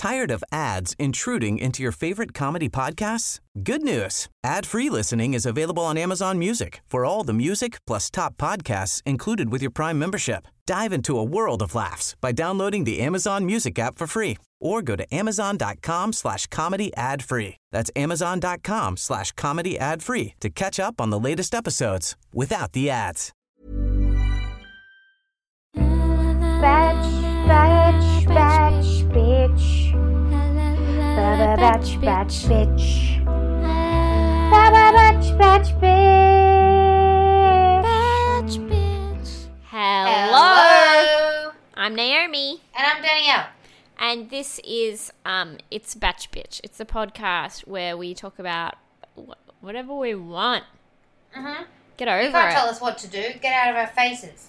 Tired of ads intruding into your favorite comedy podcasts? Good news. Ad-free listening is available on Amazon Music for all the music plus top podcasts included with your Prime membership. Dive into a world of laughs by downloading the Amazon Music app for free or go to amazon.com/comedy ad-free. That's amazon.com/comedy ad-free to catch up on the latest episodes without the ads. Batch, bitch. Batch, bitch. Batch, bitch. Hello. I'm Naomi. And I'm Danielle. And this is, it's Batch Bitch. It's a podcast where we talk about whatever we want. Mm-hmm. Get over it. You can't tell us what to do. Get out of our faces.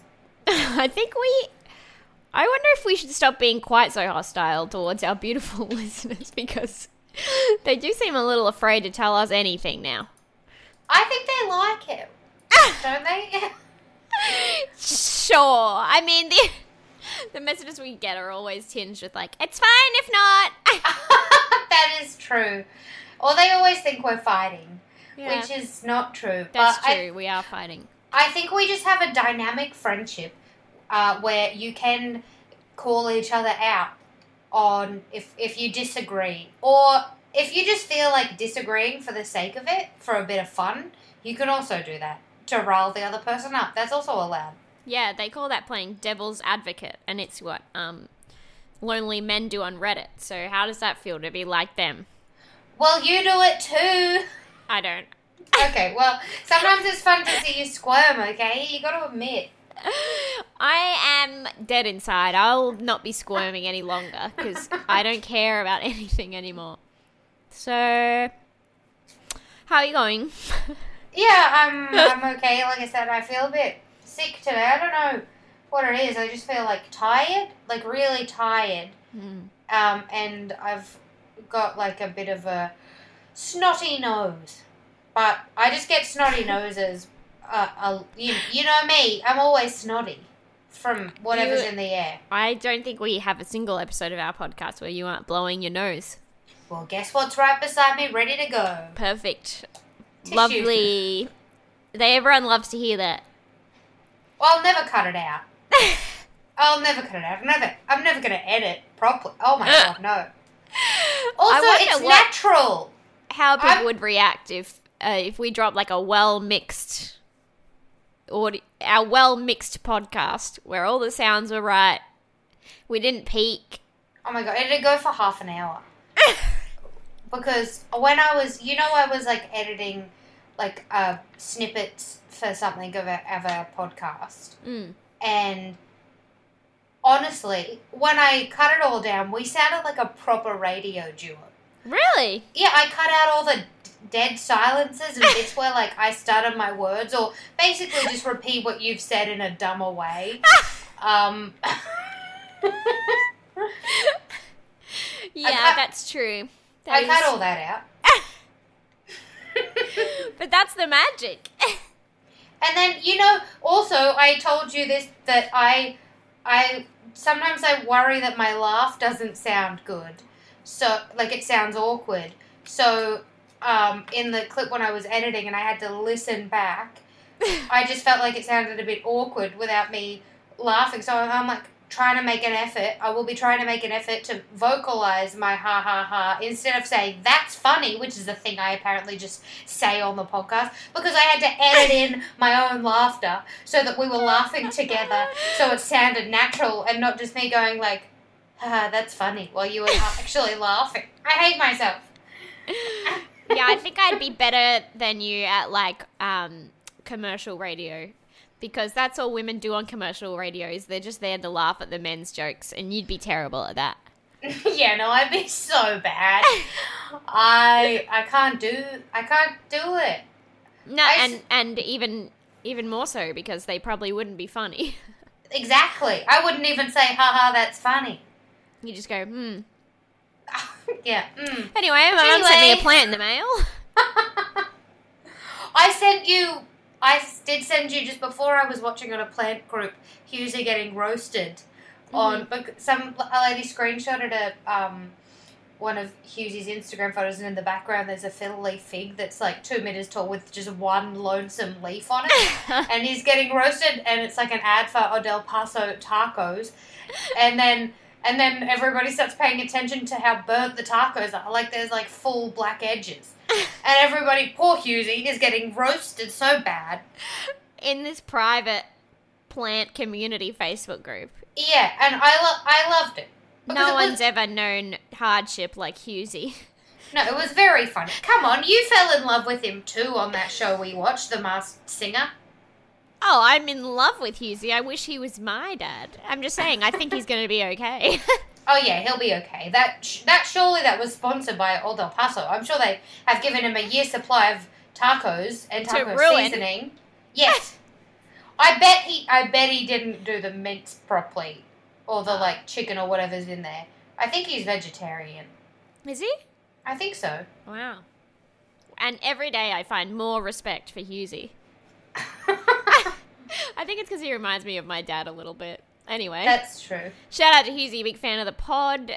I wonder if we should stop being quite so hostile towards our beautiful listeners because they do seem a little afraid to tell us anything now. I think they like it. Don't they? Sure. I mean, the messages we get are always tinged with like, it's fine if not. That is true. Or they always think we're fighting, Yeah. which is not true. That's but true. We are fighting. I think we just have a dynamic friendship where you can call each other out on if you disagree. Or if you just feel like disagreeing for the sake of it, for a bit of fun, you can also do that to rile the other person up. That's also allowed. Yeah, they call that playing devil's advocate, and it's what lonely men do on Reddit. So how does that feel to be like them? Well, you do it too. I don't. Okay, well, sometimes it's fun to see you squirm, okay? You got to admit. I am dead inside. I'll not be squirming any longer because I don't care about anything anymore. So, how are you going? Yeah, I'm okay. Like I said, I feel a bit sick today. I don't know what it is. I just feel like tired, like really tired. And I've got like a bit of a snotty nose. But I just get snotty noses. You know me. I'm always snotty from whatever's in the air. I don't think we have a single episode of our podcast where you aren't blowing your nose. Well, guess what's right beside me, ready to go. Perfect. Tissue. Lovely. Everyone loves to hear that. Well, I'll never cut it out. I'll never cut it out. I'm never going to edit properly. Oh my God, no. Also, it's natural. How people would react if we drop like a well-mixed podcast where all the sounds were right. We didn't peak. Oh my God, it'd go for half an hour. Because when I was like editing like snippets for something of a podcast. And honestly, when I cut it all down, we sounded like a proper radio duo. Really? Yeah, I cut out all the dead silences and bits where like I stutter my words or basically just repeat what you've said in a dumber way. Yeah, that's true. I cut all that out. But that's the magic. And then, also I told you this, that I sometimes I worry that my laugh doesn't sound good. So, like, it sounds awkward. So, in the clip when I was editing and I had to listen back, I just felt like it sounded a bit awkward without me laughing. So I'm like trying to make an effort. I will be trying to make an effort to vocalize my ha ha ha instead of saying that's funny, which is the thing I apparently just say on the podcast, because I had to edit in my own laughter so that we were laughing together so it sounded natural and not just me going like, haha, that's funny, while you were actually laughing. I hate myself. Yeah, I think I'd be better than you at like commercial radio. Because that's all women do on commercial radios. They're just there to laugh at the men's jokes, and you'd be terrible at that. Yeah, no, I'd be so bad. I can't do it. No, and even more so because they probably wouldn't be funny. Exactly. I wouldn't even say, haha, that's funny. You just go, Yeah. Anyway, my mum sent me a plant in the mail. I did send you just before I was watching on a plant group, Hughes are getting roasted on, some lady screenshotted one of Hughesy's Instagram photos, and in the background there's a fiddly fig that's like 2 meters tall with just one lonesome leaf on it, and he's getting roasted, and it's like an ad for Del Paso tacos, and then everybody starts paying attention to how burnt the tacos are. Like there's like full black edges, and everybody, poor Hughesy, is getting roasted so bad in this private plant community Facebook group. Yeah, and I loved it. No one's ever known hardship like Hughesy. No, it was very funny. Come on, you fell in love with him too on that show we watched, The Masked Singer. Oh, I'm in love with Hughesy. I wish he was my dad. I'm just saying, I think he's going to be okay. Oh yeah, he'll be okay. That surely that was sponsored by Old El Paso. I'm sure they have given him a year's supply of tacos and taco seasoning. Yes. I bet he didn't do the mince properly. Or the, like, chicken or whatever's in there. I think he's vegetarian. Is he? I think so. Wow. And every day I find more respect for Hughesy. I think it's because he reminds me of my dad a little bit. Anyway. That's true. Shout out to Hughesy, big fan of the pod.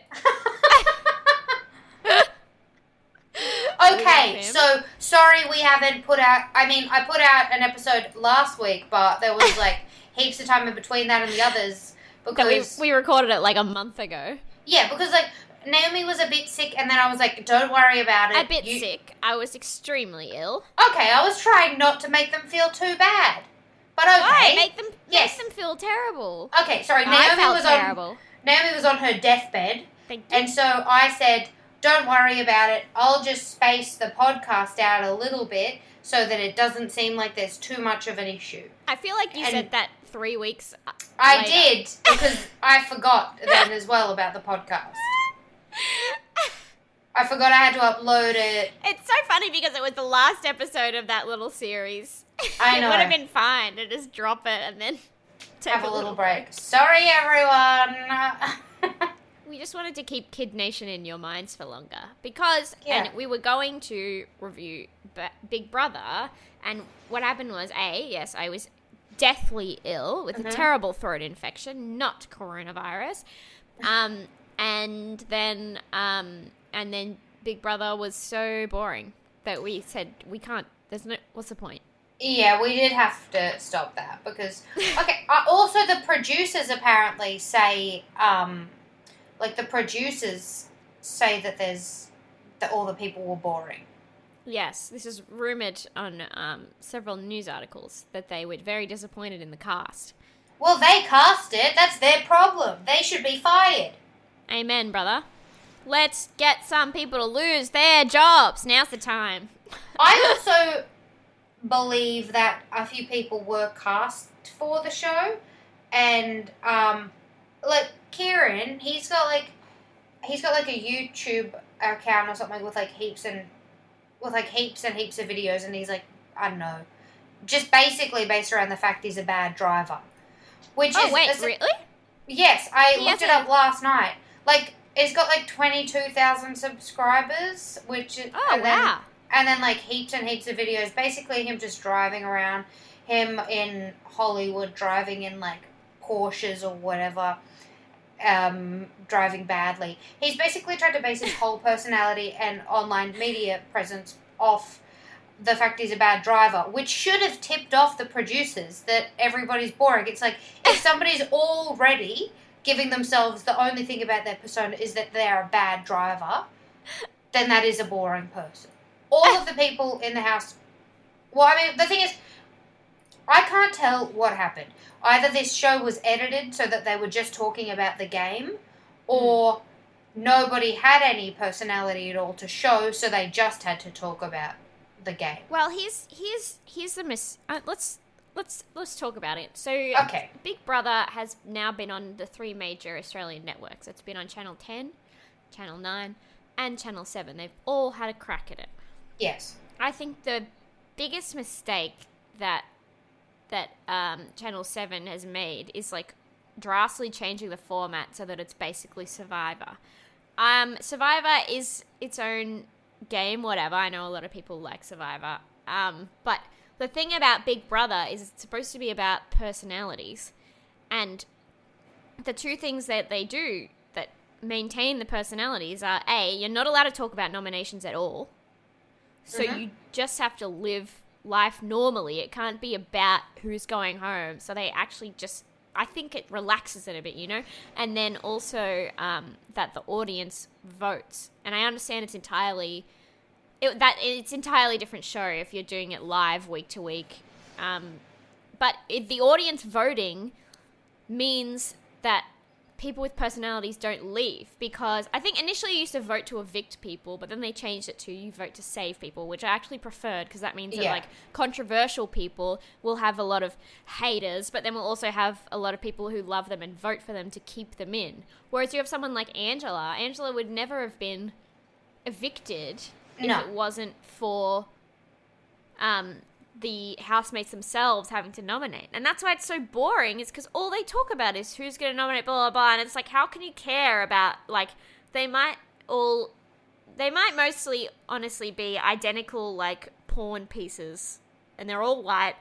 Okay, so, sorry we haven't put out... I mean, I put out an episode last week, but there was, like, heaps of time in between that and the others... Because we recorded it like a month ago. Yeah, because like Naomi was a bit sick, and then I was like, "Don't worry about it." A bit sick. I was extremely ill. Okay, I was trying not to make them feel too bad, but okay. Why? Make them feel terrible. Okay, sorry. Naomi was on her deathbed, and so I said, "Don't worry about it. I'll just space the podcast out a little bit so that it doesn't seem like there's too much of an issue." I feel like you said that 3 weeks I later. did, because I forgot then as well about the podcast. I forgot I had to upload it. It's so funny because it was the last episode of that little series. I know. It would have been fine to just drop it and then have a little break. Sorry, everyone. We just wanted to keep Kid Nation in your minds for longer because and we were going to review Big Brother, and what happened was, yes, I was deathly ill with a terrible throat infection, not coronavirus, and then Big Brother was so boring that we said we can't. What's the point? Yeah, we did have to stop that because also the producers apparently say the producers say that all the people were boring. Yes, this is rumoured on several news articles that they were very disappointed in the cast. Well, they cast it. That's their problem. They should be fired. Amen, brother. Let's get some people to lose their jobs. Now's the time. I also believe that a few people were cast for the show, and like Kieran, he's got like a YouTube account or something with heaps and heaps of videos, and he's like, I don't know, just basically based around the fact he's a bad driver. Really? Yes, I looked it up last night. Like, it's got 22,000 subscribers, which is... Oh, wow. And then heaps and heaps of videos, basically him just driving around, him in Hollywood driving in Porsches or whatever, driving badly. He's basically tried to base his whole personality and online media presence off the fact he's a bad driver, which should have tipped off the producers that everybody's boring. It's like, if somebody's already giving themselves the only thing about their persona is that they're a bad driver, then that is a boring person. All of the people in the house... Well, I mean, the thing is, I can't tell what happened. Either this show was edited so that they were just talking about the game, or nobody had any personality at all to show, so they just had to talk about the game. Well, here's the let's talk about it. So, okay. Big Brother has now been on the 3 major Australian networks. It's been on Channel 10, Channel 9, and Channel 7. They've all had a crack at it. Yes. I think the biggest mistake that Channel 7 has made is drastically changing the format so that it's basically Survivor. Survivor is its own game, whatever. I know a lot of people like Survivor. But the thing about Big Brother is it's supposed to be about personalities. And the two things that they do that maintain the personalities are, A, you're not allowed to talk about nominations at all. So you just have to live life normally. It can't be about who's going home. So they actually just, I think it relaxes it a bit, you know? And then also that the audience votes. And I understand it's entirely different show if you're doing it live week to week. But the audience voting means that people with personalities don't leave, because I think initially you used to vote to evict people, but then they changed it to you vote to save people, which I actually preferred, because that means that like controversial people will have a lot of haters, but then we'll also have a lot of people who love them and vote for them to keep them in. Whereas you have someone like Angela would never have been evicted if it wasn't for the housemates themselves having to nominate. And that's why it's so boring, is because all they talk about is who's going to nominate, blah, blah, blah. And it's like, how can you care about, like, they might mostly, honestly, be identical, like, porn pieces. And they're all white.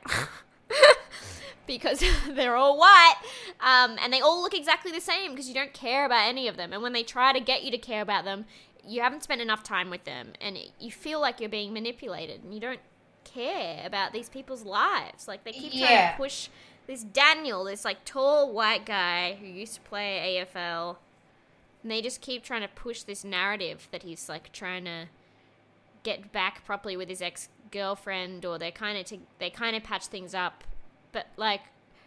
Because they're all white. And they all look exactly the same, because you don't care about any of them. And when they try to get you to care about them, you haven't spent enough time with them. And you feel like you're being manipulated. And you don't care about these people's lives. Like, they keep trying to push this Daniel, this like tall white guy who used to play AFL, and they just keep trying to push this narrative that he's like trying to get back properly with his ex-girlfriend, or they kind of patch things up, but like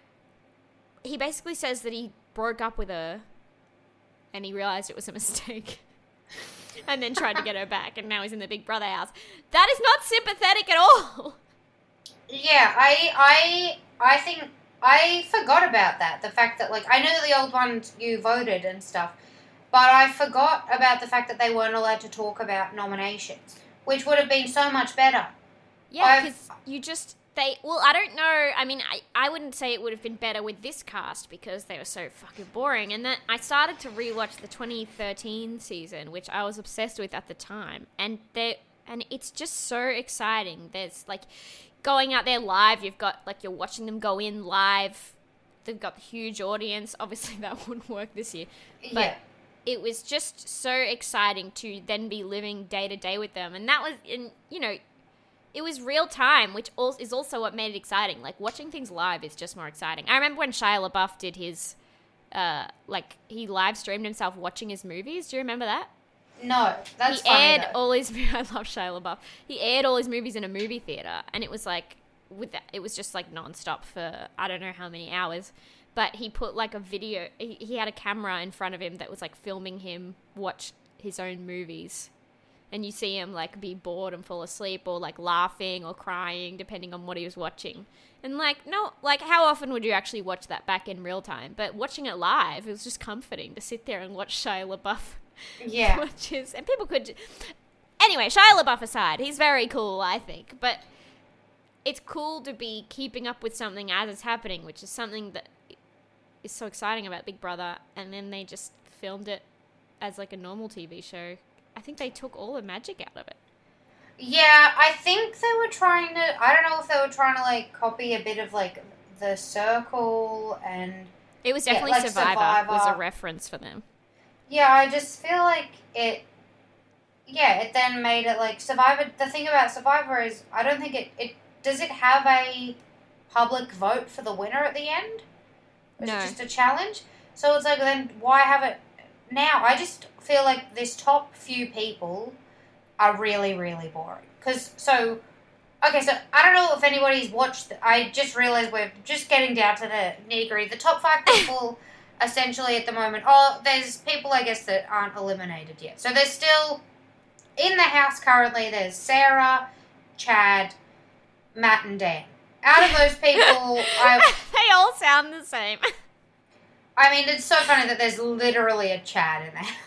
he basically says that he broke up with her and he realized it was a mistake. And then tried to get her back, and now he's in the Big Brother house. That is not sympathetic at all. Yeah, I think I forgot about that. The fact that, like, I know that the old ones you voted and stuff, but I forgot about the fact that they weren't allowed to talk about nominations, which would have been so much better. Yeah, because I don't know. I mean, I wouldn't say it would have been better with this cast, because they were so fucking boring. And then I started to rewatch the 2013 season, which I was obsessed with at the time. And it's just so exciting. There's like going out there live. You've got like, you're watching them go in live. They've got a huge audience. Obviously that wouldn't work this year. But it was just so exciting to then be living day to day with them. And that was, it was real time, which is also what made it exciting. Like, watching things live is just more exciting. I remember when Shia LaBeouf did his, he live streamed himself watching his movies. Do you remember that? No, that's funny. He aired all his, I love Shia LaBeouf. He aired all his movies in a movie theater, and it was like, it was just like nonstop for I don't know how many hours. But he put like a video, he had a camera in front of him that was like filming him watch his own movies. And you see him, like, be bored and fall asleep, or, like, laughing or crying, depending on what he was watching. And, like, no, like, how often would you actually watch that back in real time? But watching it live, it was just comforting to sit there and watch Shia LaBeouf. Yeah. And people could... Anyway, Shia LaBeouf aside, he's very cool, I think. But it's cool to be keeping up with something as it's happening, which is something that is so exciting about Big Brother. And then they just filmed it as, like, a normal TV show. I think they took all the magic out of it. Yeah, I think they were trying to... I don't know if they were trying to, like, copy a bit of, like, The Circle and... It was definitely like Survivor was a reference for them. Yeah, I just feel like it... Yeah, it then made it, like, Survivor... The thing about Survivor is, I don't think it... Does it have a public vote for the winner at the end? Or is it just a challenge? So it's like, then why have it... Now, I just feel like this top few people are really, really boring. So I don't know if anybody's watched... I just realised we're just getting down to the nitty-gritty. The top 5 people, essentially, at the moment... Oh, there's people, I guess, that aren't eliminated yet. So there's still... In the house currently, there's Sarah, Chad, Matt, and Dan. Out of those people... They all sound the same. I mean, it's so funny that there's literally a Chad in there.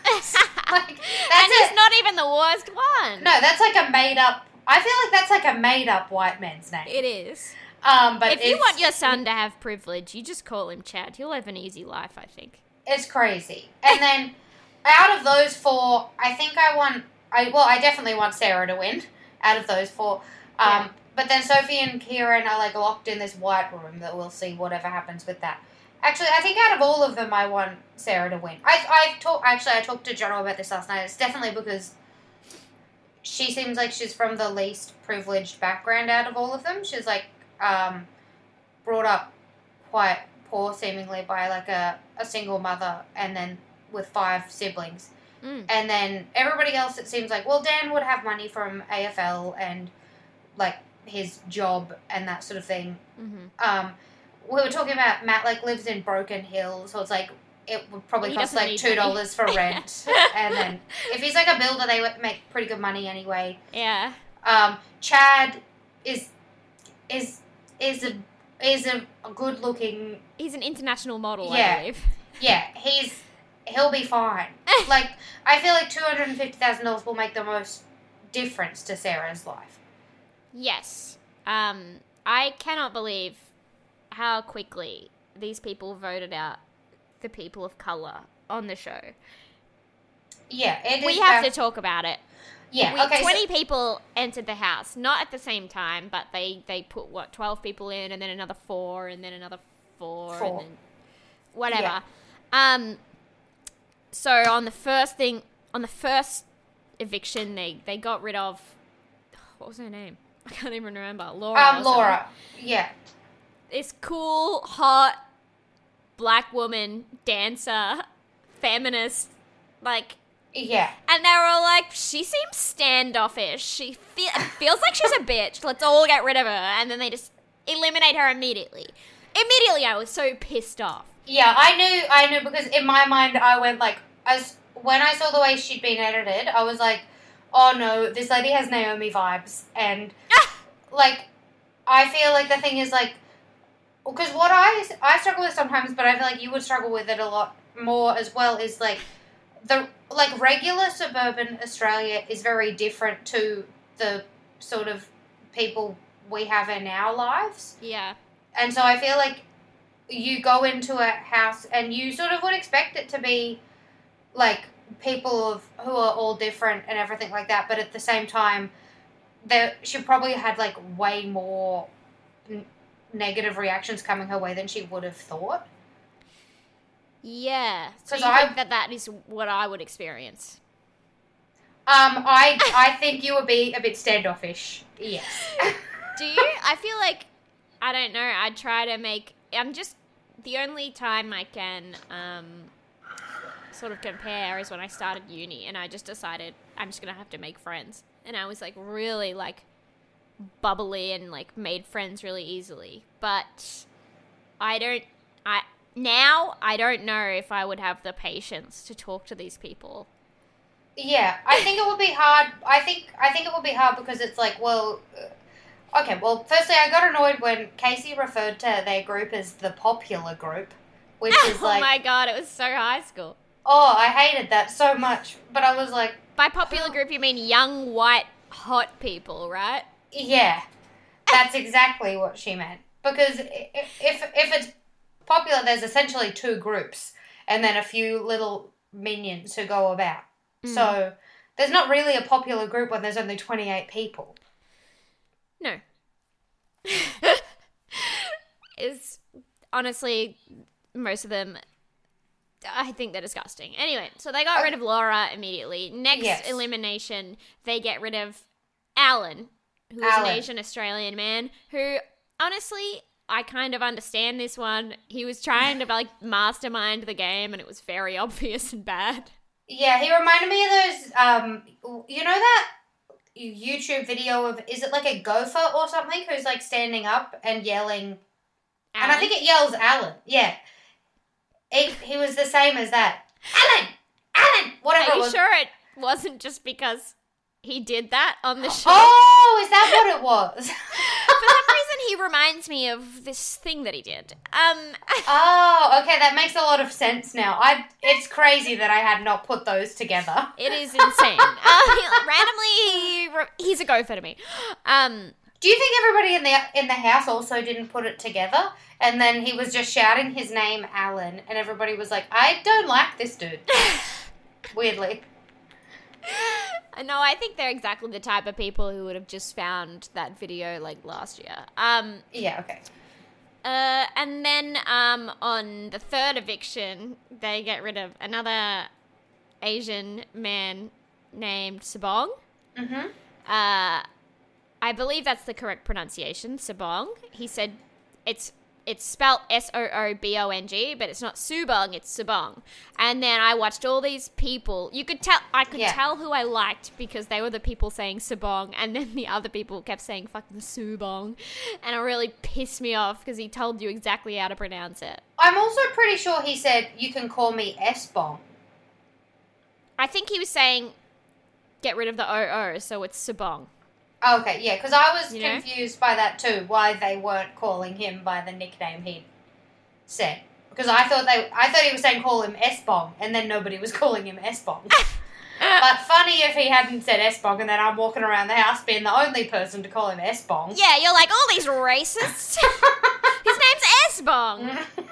And he's not even the worst one. No, that's like a made-up... I feel like that's like a made-up white man's name. It is. But if you want your son to have privilege, you just call him Chad. He'll have an easy life, I think. It's crazy. And then, out of those 4, I think I definitely want Sarah to win out of those 4. But then Sophie and Kieran are like locked in this white room that we'll see whatever happens with that. Actually, I think out of all of them, I want Sarah to win. I talked to Jono about this last night. It's definitely because she seems like she's from the least privileged background out of all of them. She's like brought up quite poor, seemingly, by like a single mother, and then with 5 siblings. And then everybody else, it seems like, well, Dan would have money from AFL and like his job and that sort of thing. We were talking about Matt like lives in Broken Hill, so it's like it would probably cost like $2 for rent. And then if he's like a builder, they would make pretty good money anyway. Yeah. Chad is a good looking. He's an international model, yeah, I believe. Yeah, he'll be fine. Like, I feel like $250,000 will make the most difference to Sarah's life. Yes. I cannot believe how quickly these people voted out the people of colour on the show. Yeah, it is. We have to talk about it. Yeah, okay. 20 people entered the house, not at the same time, but they put, 12 people in, and then another 4, and then another 4. And then whatever. Yeah. So on the first eviction, they got rid of, what was her name? I can't even remember. Laura. Yeah. This cool, hot, black woman, dancer, feminist, like. Yeah. And they were all like, she seems standoffish. She feels like she's a bitch. Let's all get rid of her. And then they just eliminate her immediately. Immediately, I was so pissed off. Yeah, I knew because in my mind, I went like, when I saw the way she'd been edited, I was like, oh no, this lady has Naomi vibes. And, like, I feel like the thing is, like, because what I struggle with sometimes, but I feel like you would struggle with it a lot more as well, is, like, regular suburban Australia is very different to the sort of people we have in our lives. Yeah. And so I feel like you go into a house and you sort of would expect it to be, like, people who are all different and everything like that, but at the same time, she probably had, like, way more negative reactions coming her way than she would have thought. Yeah. So you think that is what I would experience? I think you would be a bit standoffish. Yes. Do you? I feel like, I don't know, I'd try to the only time I can sort of compare is when I started uni and I just decided I'm just going to have to make friends. And I was like really like bubbly and like made friends really easily. But now I don't know if I would have the patience to talk to these people. Yeah, I think it would be hard. I think it would be hard because it's like, well, okay, well, firstly, I got annoyed when Casey referred to their group as the popular group, which is like... Oh my god, it was so high school. Oh, I hated that so much, but I was like... By popular group, you mean young, white, hot people, right? Yeah, that's exactly what she meant. Because if it's popular, there's essentially 2 groups, and then a few little minions who go about. So there's not really a popular group when there's only 28 people. No. It's honestly, most of them, I think they're disgusting. Anyway, so they got rid of Laura immediately. Next elimination, they get rid of Alan, who is an Asian Australian man, who, honestly, I kind of understand this one. He was trying to, like, mastermind the game, and it was very obvious and bad. Yeah, he reminded me of those, you know that YouTube video of, is it like a gopher or something, who's like standing up and yelling, Alan? And I think it yells Alan, yeah. He was the same as that. Alan, whatever. Are you sure it wasn't just because he did that on the show? Oh, is that what it was? For some reason, he reminds me of this thing that he did. Oh, okay, that makes a lot of sense now. It's crazy that I had not put those together. It is insane. Randomly, he's a gopher to me. Do you think everybody in the house also didn't put it together? And then he was just shouting his name, Alan, and everybody was like, I don't like this dude. Weirdly. No, I think they're exactly the type of people who would have just found that video, like, last year. Yeah, okay. And then on the third eviction, they get rid of another Asian man named Sabong. Mm-hmm. I believe that's the correct pronunciation, Sabong. He said it's spelled Soobong, but it's not Subong, it's Sabong. And then I watched all these people. I could tell who I liked because they were the people saying Sabong, and then the other people kept saying fucking Subong. And it really pissed me off because he told you exactly how to pronounce it. I'm also pretty sure he said, you can call me S-Bong. I think he was saying get rid of the O, so it's Sabong. Okay, yeah, because I was confused by that too, why they weren't calling him by the nickname he'd said. Because I thought he was saying call him S-Bong, and then nobody was calling him S-Bong. But funny if he hadn't said S-Bong, and then I'm walking around the house being the only person to call him S-Bong. Yeah, you're like, all these racists. His name's S-Bong.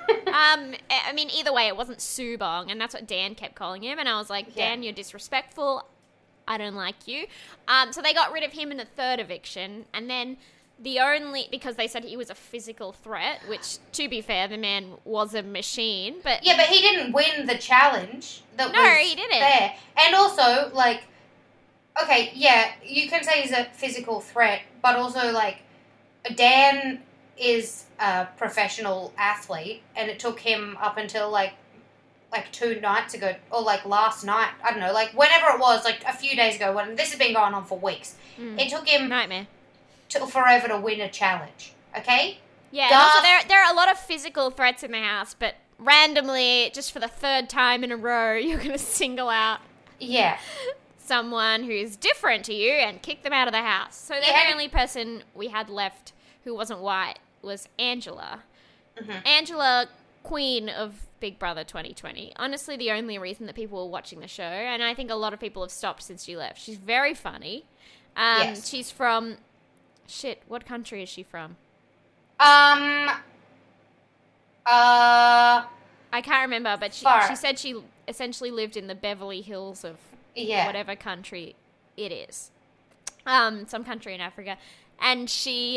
I mean, either way, it wasn't Subong, and that's what Dan kept calling him, and I was like, Dan, you're disrespectful. I don't like you. So they got rid of him in the third eviction, and then because they said he was a physical threat, which, to be fair, the man was a machine, but... Yeah, but he didn't win the challenge he didn't. There. And also, like, okay, yeah, you can say he's a physical threat, but also, like, Dan is a professional athlete, and it took him up until, like 2 nights ago, or like last night, I don't know, like whenever it was, like a few days ago, when this has been going on for weeks. It took him nightmare forever to win a challenge, okay? Yeah, and also there are a lot of physical threats in the house, but randomly, just for the third time in a row, you're going to single out someone who's different to you and kick them out of the house. So the only person we had left who wasn't white was Angela. Mm-hmm. Angela, queen of Big Brother 2020. Honestly, the only reason that people were watching the show, and I think a lot of people have stopped since she left. She's very funny. She's from... Shit, what country is she from? I can't remember, but she said she essentially lived in the Beverly Hills of whatever country it is. Some country in Africa. And she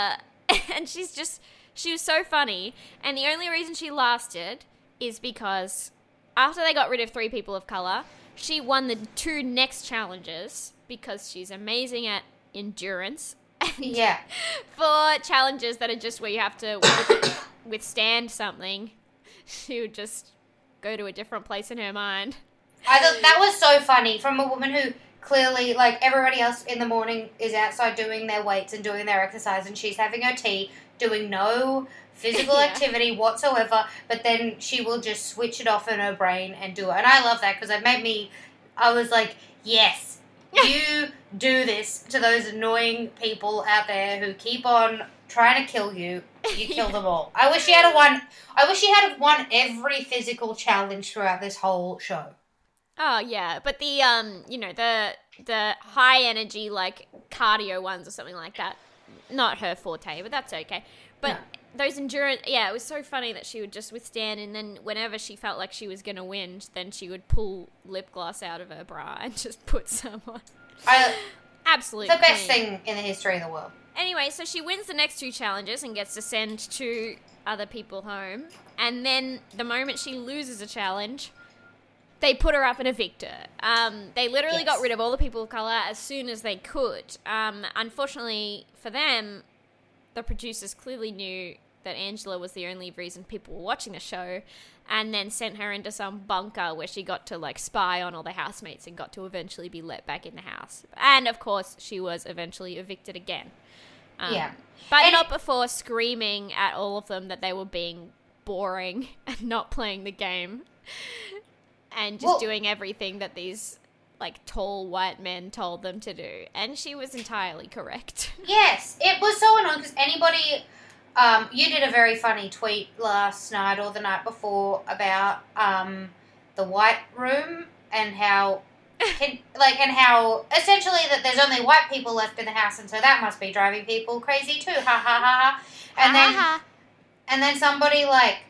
was so funny. And the only reason she lasted is because after they got rid of 3 people of colour, she won the 2 next challenges because she's amazing at endurance. Yeah. For challenges that are just where you have to withstand something, she would just go to a different place in her mind. I thought that was so funny from a woman who clearly, like, everybody else in the morning is outside doing their weights and doing their exercise, and she's having her tea, doing no physical activity whatsoever, but then she will just switch it off in her brain and do it. And I love that because I was like, yes, you do this to those annoying people out there who keep on trying to kill you. You kill them all. I wish she had won every physical challenge throughout this whole show. Oh yeah, but the the high energy like cardio ones or something like that, not her forte, but that's okay. But those endurance, it was so funny that she would just withstand, and then whenever she felt like she was going to win, then she would pull lip gloss out of her bra and just put some on. Absolutely. The best thing in the history of the world. Anyway, so she wins the next 2 challenges and gets to send 2 other people home. And then the moment she loses a challenge, they put her up and evict her. They literally got rid of all the people of colour as soon as they could. Unfortunately for them, the producers clearly knew that Angela was the only reason people were watching the show, and then sent her into some bunker where she got to like spy on all the housemates and got to eventually be let back in the house. And of course, she was eventually evicted again. But not before screaming at all of them that they were being boring and not playing the game and just doing everything that these like tall white men told them to do. And she was entirely correct. Yes, it was so annoying because anybody... you did a very funny tweet last night or the night before about the White Room and how essentially that there's only white people left in the house, and so that must be driving people crazy too. Ha ha ha ha. And then somebody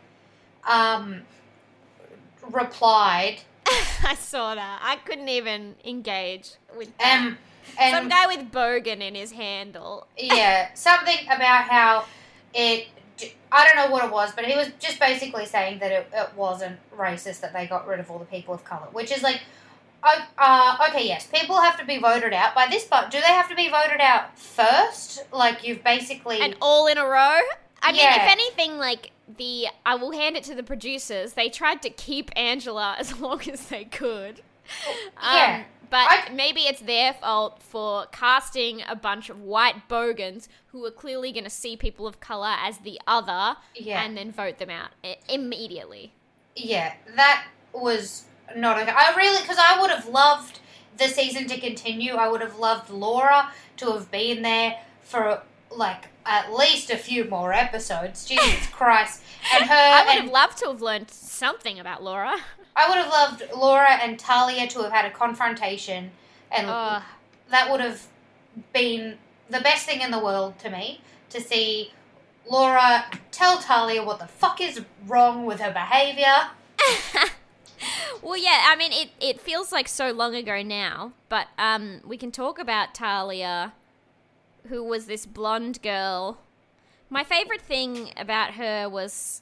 replied. I saw that. I couldn't even engage with that. Some guy with Bogan in his handle. Yeah, something about how it I don't know what it was, but he was just basically saying that it wasn't racist that they got rid of all the people of colour, which is like, okay, yes, people have to be voted out by this, but do they have to be voted out first? Like, you've basically... And all in a row? I mean, Yeah. if anything, like, I will hand it to the producers. They tried to keep Angela as long as they could. Yeah. But maybe it's their fault for casting a bunch of white bogans who are clearly going to see people of colour as the other and then vote them out immediately. Yeah, that was not okay. Because I would have loved the season to continue. I would have loved Laura to have been there for, like, at least a few more episodes. Jesus Christ. And I would have loved to have learned something about Laura. I would have loved Laura and Talia to have had a confrontation, and that would have been the best thing in the world to me, to see Laura tell Talia what the fuck is wrong with her behaviour. Well, yeah, I mean, it feels like so long ago now, but we can talk about Talia, who was this blonde girl. My favourite thing about her was...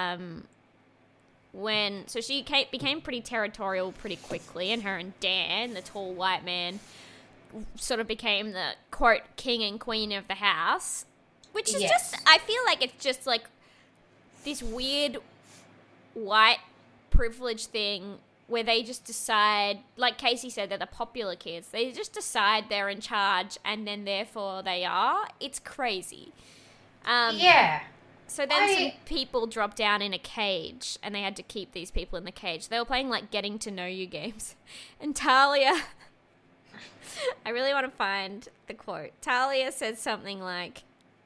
So she became pretty territorial pretty quickly, and her and Dan, the tall white man, sort of became the, quote, king and queen of the house, which is just, I feel like it's just like this weird white privilege thing where they just decide, like Casey said, they're the popular kids. They just decide they're in charge, and then therefore they are. It's crazy. Yeah. So then some people dropped down in a cage, and they had to keep these people in the cage. They were playing, like, getting to know you games. And Talia, I really want to find the quote. Talia said something like,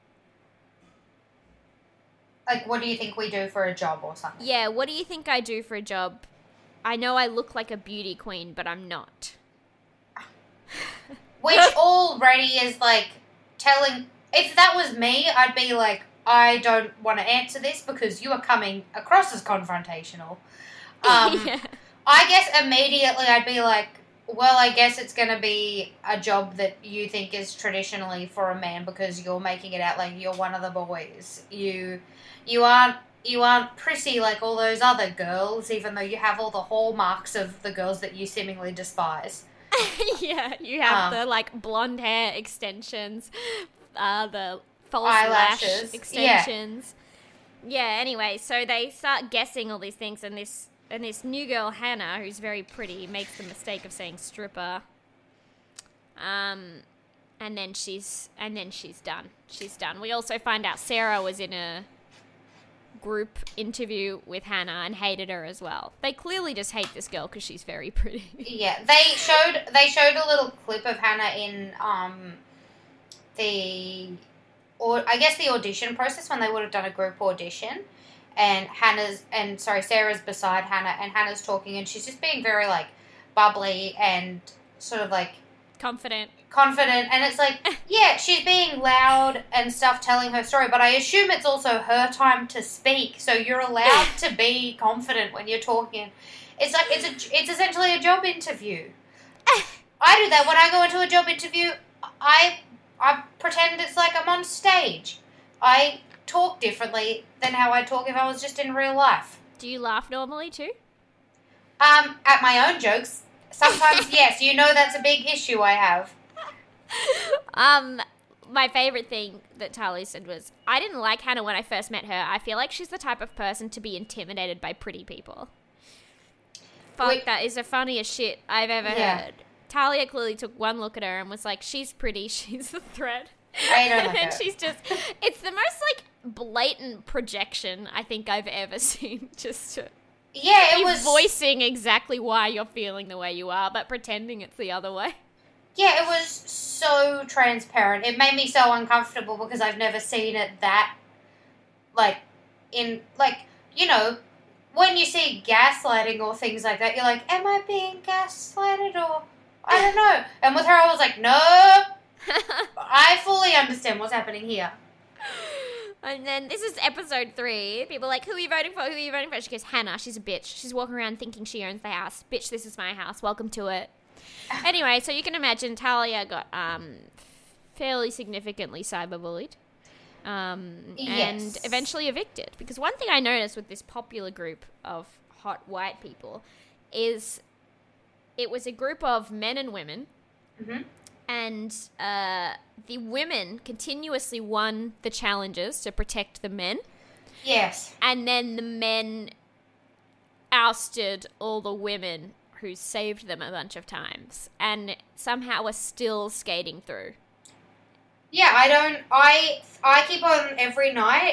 what do you think we do for a job or something? yeah, what do you think I do for a job? I know I look like a beauty queen, but I'm not. Which already is, like, telling... If that was me, I'd be like... I don't want to answer this because you are coming across as confrontational. Yeah. I guess immediately I'd be like, well, I guess it's going to be a job that you think is traditionally for a man because you're making it out like you're one of the boys. You aren't prissy like all those other girls, even though you have all the hallmarks of the girls that you seemingly despise. Yeah, you have the, like, blonde hair extensions, the... false eyelashes, lash extensions. Yeah, anyway, so they start guessing all these things, and this new girl, Hannah, who's very pretty, makes the mistake of saying stripper. And then she's done. She's done. We also find out Sarah was in a group interview with Hannah and hated her as well. They clearly just hate this girl because she's very pretty. Yeah, they showed a little clip of Hannah in the audition process when they would have done a group audition, and Sarah's beside Hannah, and Hannah's talking, and she's just being very, like, bubbly and sort of, like, Confident, and it's like, yeah, she's being loud and stuff, telling her story, but I assume it's also her time to speak, so you're allowed to be confident when you're talking. It's like, it's essentially a job interview. I do that when I go into a job interview. I pretend it's like I'm on stage. I talk differently than how I talk if I was just in real life. Do you laugh normally too? At my own jokes. Sometimes, yes. You know that's a big issue I have. My favourite thing that Talia said was, I didn't like Hannah when I first met her. I feel like she's the type of person to be intimidated by pretty people. Fuck, that is the funniest shit I've ever heard. Talia clearly took one look at her and was like, she's pretty, she's the threat. I don't like and her. she's just, it's the most, like, blatant projection I think I've ever seen. Just to it be was voicing exactly why you're feeling the way you are, but pretending it's the other way. Yeah, it was so transparent. It made me so uncomfortable because I've never seen it that, like, when you see gaslighting or things like that, you're like, am I being gaslighted or... I don't know. And with her, I was like, nope. I fully understand what's happening here. And then this is episode 3. People are like, who are you voting for? Who are you voting for? She goes, Hannah. She's a bitch. She's walking around thinking she owns the house. Bitch, this is my house. Welcome to it. Anyway, so you can imagine Talia got fairly significantly cyberbullied. and Yes. eventually evicted. Because one thing I noticed with this popular group of hot white people is it was a group of men and women, Mm-hmm. and the women continuously won the challenges to protect the men, Yes. and then the men ousted all the women who saved them a bunch of times, and somehow were still skating through. Yeah, I keep on every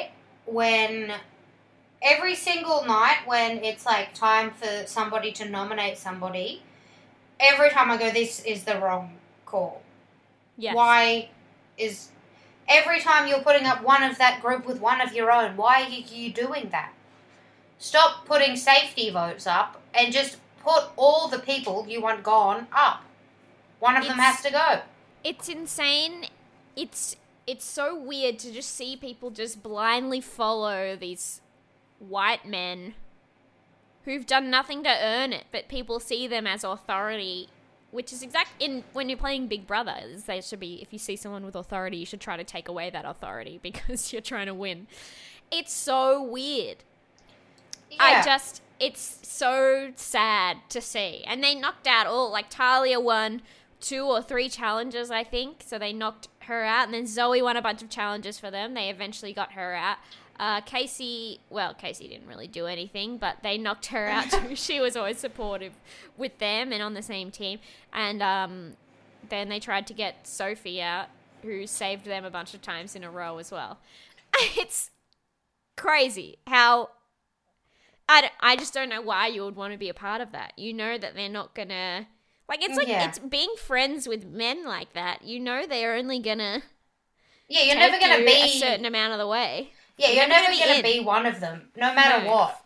single night when it's like time for somebody to nominate somebody, every time I go, this is the wrong call. Yes. Why is every time you're putting up one of that group with one of your own, why are you doing that? Stop putting safety votes up and just put all the people you want gone up. One of them has to go. It's insane. It's so weird to just see people just blindly follow these white men who've done nothing to earn it, but people see them as authority, which is when you're playing Big Brother, they should be, if you see someone with authority, you should try to take away that authority because you're trying to win. It's so weird. Yeah. It's so sad to see. And they knocked out Talia won 2 or 3 challenges, I think. So they knocked her out. And then Zoe won a bunch of challenges for them. They eventually got her out. Casey didn't really do anything, but they knocked her out too. She was always supportive with them and on the same team. And then they tried to get Sophie out, who saved them a bunch of times in a row as well. It's crazy how... I just don't know why you would want to be a part of that. You know that they're not gonna... It's being friends with men like that. You know they're only gonna... Yeah, you're never going to be... a certain amount of the way. Yeah, you're never going to be one of them, no matter what.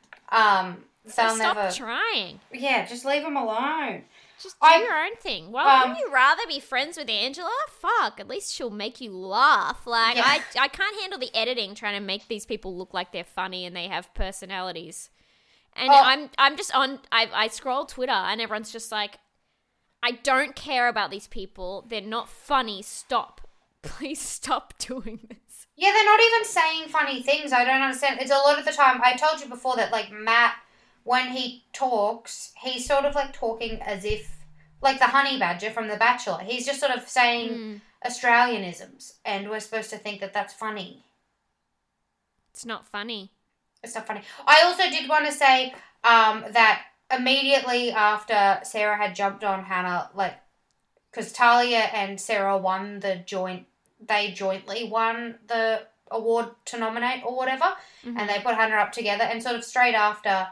So stop trying. Yeah, just leave them alone. Just do your own thing. Well, wouldn't you rather be friends with Angela? Fuck, at least she'll make you laugh. I can't handle the editing trying to make these people look like they're funny and they have personalities. And I'm just on... I scroll Twitter and everyone's just like, I don't care about these people. They're not funny. Stop. Please stop doing this. Yeah, they're not even saying funny things. I don't understand. It's a lot of the time. I told you before that, Matt, when he talks, he's sort of talking as if, like the honey badger from The Bachelor. He's just sort of saying Australianisms, and we're supposed to think that that's funny. It's not funny. It's not funny. I also did want to say that immediately after Sarah had jumped on Hannah, because Talia and Sarah won they jointly won the award to nominate or whatever, and they put Hannah up together, and sort of straight after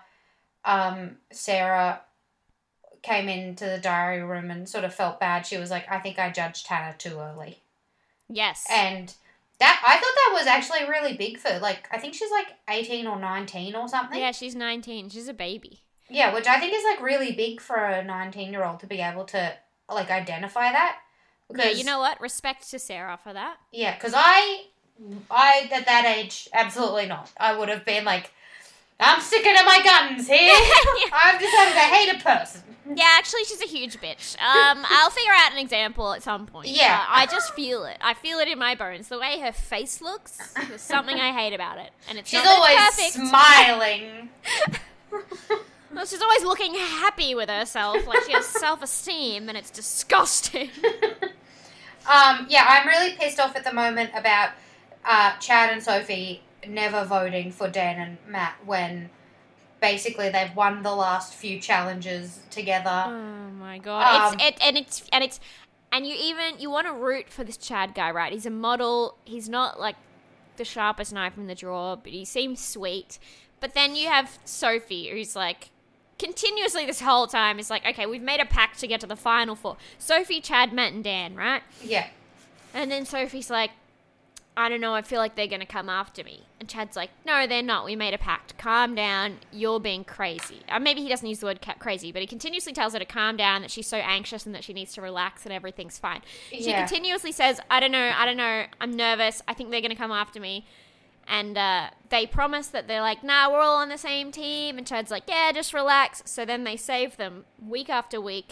Sarah came into the diary room and sort of felt bad, she was like, I think I judged Hannah too early. Yes. And that, I thought that was actually really big for, I think she's 18 or 19 or something. Yeah, she's 19. She's a baby. Yeah, which I think is, really big for a 19-year-old to be able to, identify that. Because, yeah, you know what? Respect to Sarah for that. Yeah, because I, at that age, absolutely not. I would have been I'm sticking to my guns here. I've decided to hate a person. Yeah, actually, she's a huge bitch. I'll figure out an example at some point. Yeah. I just feel it. I feel it in my bones. The way her face looks, there's something I hate about it. And it's she's not always perfect. Smiling. Well, she's always looking happy with herself, like she has self-esteem, and it's disgusting. Yeah, I'm really pissed off at the moment about Chad and Sophie never voting for Dan and Matt when basically they've won the last few challenges together. Oh my god! You want to root for this Chad guy, right? He's a model. He's not the sharpest knife in the drawer, but he seems sweet. But then you have Sophie, who's continuously this whole time is okay, we've made a pact to get to the final 4. Sophie, Chad, Matt, and Dan, right? Yeah. And then Sophie's I don't know, I feel like they're going to come after me. And Chad's no, they're not. We made a pact. Calm down. You're being crazy. Maybe he doesn't use the word crazy, but he continuously tells her to calm down, that she's so anxious and that she needs to relax and everything's fine. Yeah. She continuously says, I don't know, I'm nervous. I think they're going to come after me. And they promise that they're nah, we're all on the same team. And Chad's yeah, just relax. So then they save them week after week.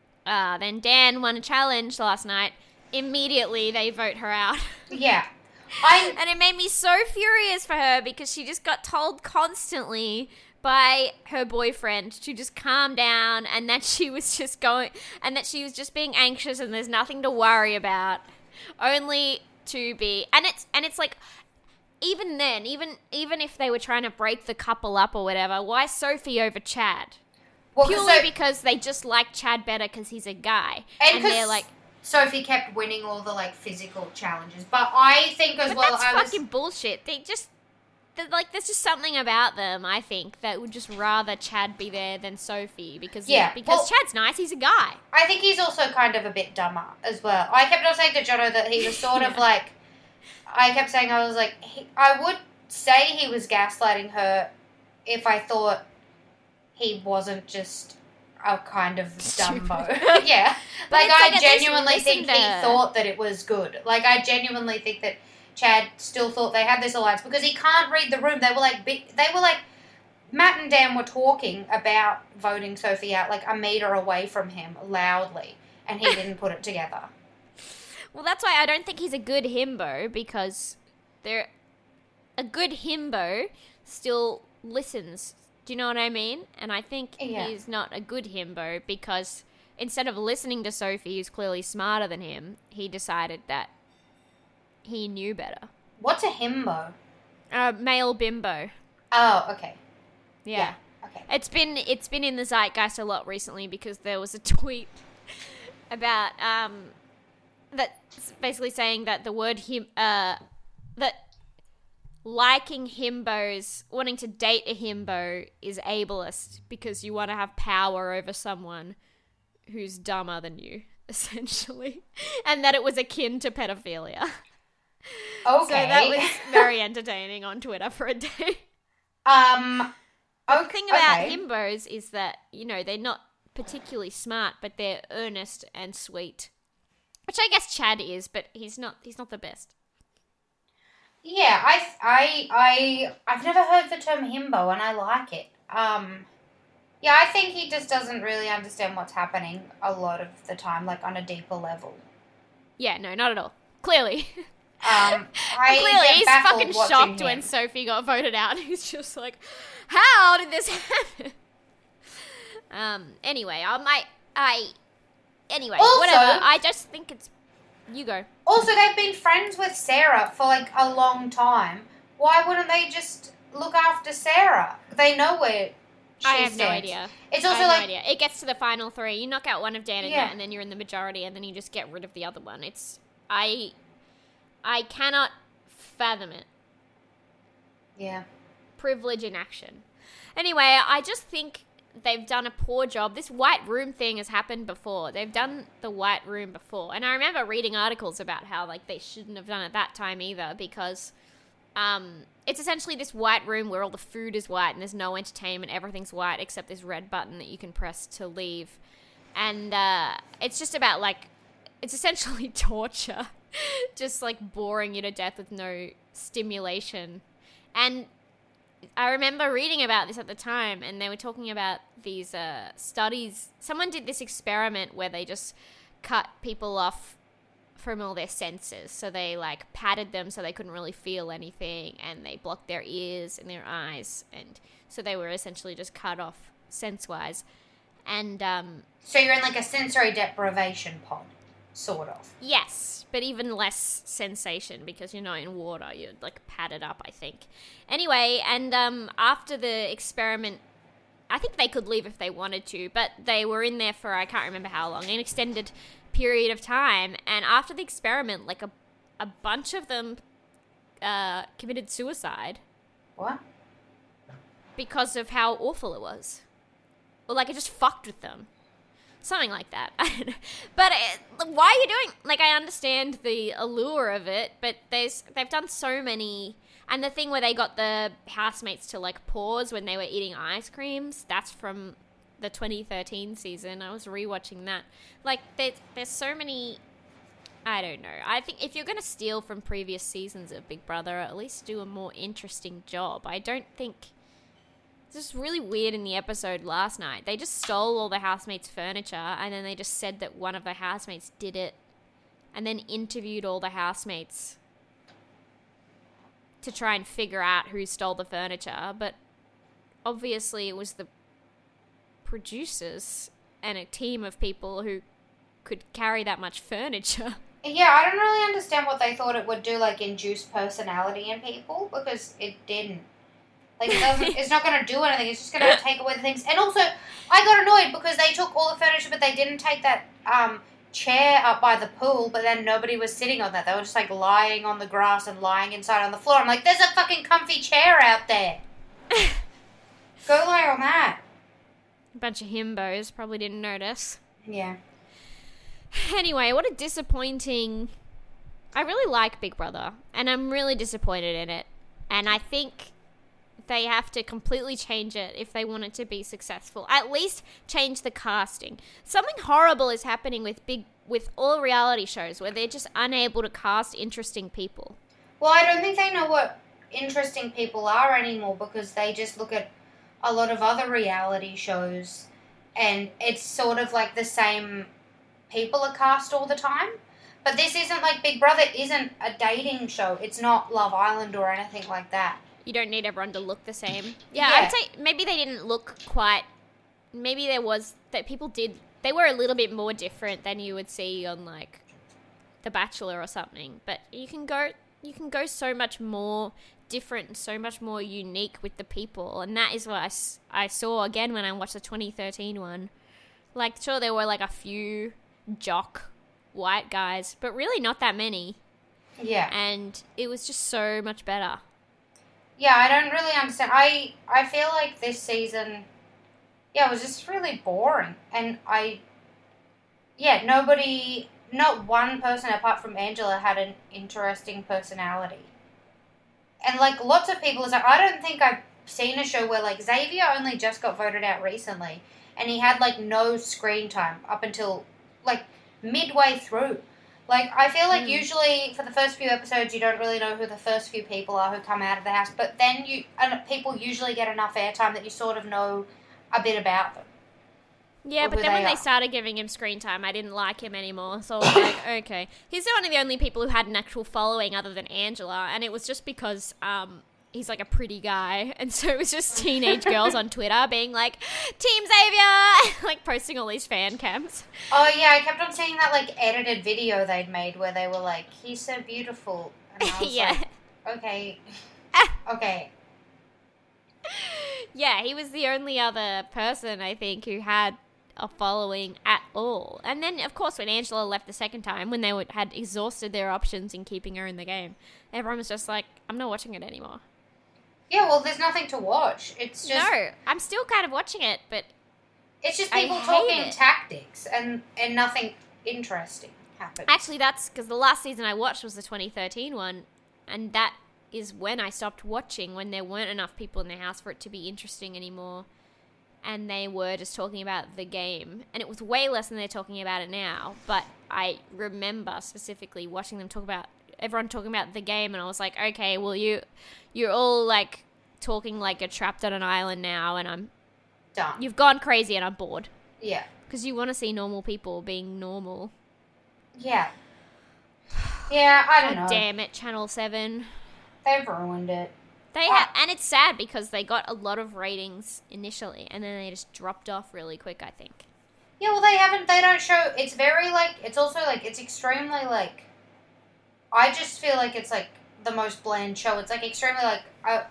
Then Dan won a challenge last night. Immediately they vote her out. Yeah. And it made me so furious for her because she just got told constantly by her boyfriend to just calm down and that she was just being anxious and there's nothing to worry about. Only to be, and it's like, even then, even if they were trying to break the couple up or whatever, why Sophie over Chad? Well, purely because they just like Chad better because he's a guy, and they're like, Sophie kept winning all the like physical challenges, but I think that's fucking bullshit. There's just something about them, I think, that would just rather Chad be there than Sophie because Chad's nice, he's a guy. I think he's also kind of a bit dumber as well. I kept on saying to Jono that he was sort of like, I would say he was gaslighting her if I thought he wasn't just a kind of Dumbo. Yeah. Like, I genuinely think he thought that it was good. Like, I genuinely think that Chad still thought they had this alliance because he can't read the room. They were like, Matt and Dan were talking about voting Sophie out like a meter away from him loudly, and he didn't put it together. Well, that's why I don't think he's a good himbo, because a good himbo still listens. Do you know what I mean? And I think he's not a good himbo because instead of listening to Sophie, who's clearly smarter than him, he decided that he knew better. What's a himbo? Male bimbo. Oh, okay. Yeah. Okay. It's been in the zeitgeist a lot recently because there was a tweet about that's basically saying that the word that liking himbos, wanting to date a himbo is ableist because you want to have power over someone who's dumber than you, essentially, and that it was akin to pedophilia. Okay. So that was very entertaining on Twitter for a day. The thing about himbos is that, you know, they're not particularly smart, but they're earnest and sweet. Which I guess Chad is, but he's not the best. Yeah, I've never heard the term himbo, and I like it. Yeah, I think he just doesn't really understand what's happening a lot of the time, like on a deeper level. Yeah, no, not at all. Clearly. He's fucking shocked when Sophie got voted out. He's just like, how did this happen? Anyway, Anyway, also, whatever. I just think it's... You go. Also, they've been friends with Sarah for, like, a long time. Why wouldn't they just look after Sarah? They know where she I have stands. no idea. It's also I have like... no idea. It gets to the final three. You knock out one of Dan and Matt, and then you're in the majority, and then you just get rid of the other one. It's... I cannot fathom it. Yeah. Privilege in action. Anyway, I just think they've done a poor job. This white room thing has happened before. They've done the white room before. And I remember reading articles about how, like, they shouldn't have done it that time either because it's essentially this white room where all the food is white and there's no entertainment. Everything's white except this red button that you can press to leave. And it's just about, like, it's essentially torture. Just, like, boring you to death with no stimulation. And I remember reading about this at the time, and they were talking about these studies. Someone did this experiment where they just cut people off from all their senses. So they, like, padded them so they couldn't really feel anything, and they blocked their ears and their eyes. And so they were essentially just cut off sense-wise. And so you're in, like, a sensory deprivation pod. Sort of. Yes, but even less sensation because you're not in water. You're, like, padded up, I think. Anyway, and after the experiment, I think they could leave if they wanted to, but they were in there for, I can't remember how long, an extended period of time. And after the experiment, like, a bunch of them committed suicide. What? Because of how awful it was. Or, like, it just fucked with them. Something like that. But why are you doing... Like, I understand the allure of it, but they've done so many... And the thing where they got the housemates to, like, pause when they were eating ice creams, that's from the 2013 season. I was rewatching that. Like, there's so many... I don't know. I think if you're going to steal from previous seasons of Big Brother, at least do a more interesting job. I don't think... It's just really weird in the episode last night. They just stole all the housemates' furniture and then they just said that one of the housemates did it and then interviewed all the housemates to try and figure out who stole the furniture, but obviously it was the producers and a team of people who could carry that much furniture. Yeah, I don't really understand what they thought it would do, like, induce personality in people, because it didn't. Like, it's not going to do anything, it's just going to take away the things. And also, I got annoyed because they took all the furniture, but they didn't take that chair up by the pool, but then nobody was sitting on that. They were just, like, lying on the grass and lying inside on the floor. I'm like, there's a fucking comfy chair out there. Go lie on that. A bunch of himbos probably didn't notice. Yeah. Anyway, what a disappointing... I really like Big Brother, and I'm really disappointed in it. And I think they have to completely change it if they want it to be successful. At least change the casting. Something horrible is happening with all reality shows where they're just unable to cast interesting people. Well, I don't think they know what interesting people are anymore, because they just look at a lot of other reality shows and it's sort of like the same people are cast all the time. But this isn't like Big Brother isn't a dating show. It's not Love Island or anything like that. You don't need everyone to look the same. Yeah, I'd say maybe they didn't look quite... Maybe there was... That people did... They were a little bit more different than you would see on, like, The Bachelor or something. But you can go so much more different and so much more unique with the people. And that is what I saw again when I watched the 2013 one. Like, sure, there were, like, a few jock white guys, but really not that many. Yeah. And it was just so much better. Yeah, I don't really understand. I feel like this season, it was just really boring. And nobody, not one person apart from Angela had an interesting personality. And, like, lots of people, I don't think I've seen a show where, like, Xavier only just got voted out recently, and he had, like, no screen time up until, like, midway through. Like, I feel like usually for the first few episodes you don't really know who the first few people are who come out of the house, but then people usually get enough airtime that you sort of know a bit about them. Yeah, but then when they started giving him screen time, I didn't like him anymore. So I was like, okay. He's one of the only people who had an actual following other than Angela, and it was just because he's like a pretty guy. And so it was just teenage girls on Twitter being like, Team Xavier! Like posting all these fan cams. Oh, yeah, I kept on seeing that, like, edited video they'd made where they were like, he's so beautiful. And I was like, okay. Okay. Yeah, he was the only other person, I think, who had a following at all. And then, of course, when Angela left the second time, when they had exhausted their options in keeping her in the game, everyone was just like, I'm not watching it anymore. Yeah, well, there's nothing to watch. It's just... No, I'm still kind of watching it, but... It's just people talking tactics and nothing interesting happens. Actually, that's because the last season I watched was the 2013 one, and that is when I stopped watching, when there weren't enough people in the house for it to be interesting anymore. And they were just talking about the game. And it was way less than they're talking about it now. But I remember specifically watching them everyone talking about the game. And I was like, okay, well, you're all, like, talking like you're trapped on an island now. And I'm done. You've gone crazy and I'm bored. Yeah. Because you want to see normal people being normal. Yeah. Yeah, I don't know. Damn it, Channel 7. They've ruined it. They have, and it's sad because they got a lot of ratings initially, and then they just dropped off really quick, I think. Yeah, well, they don't show, it's very, like, it's also, like, it's extremely, like, I just feel like it's, like, the most bland show. It's, like, extremely, like,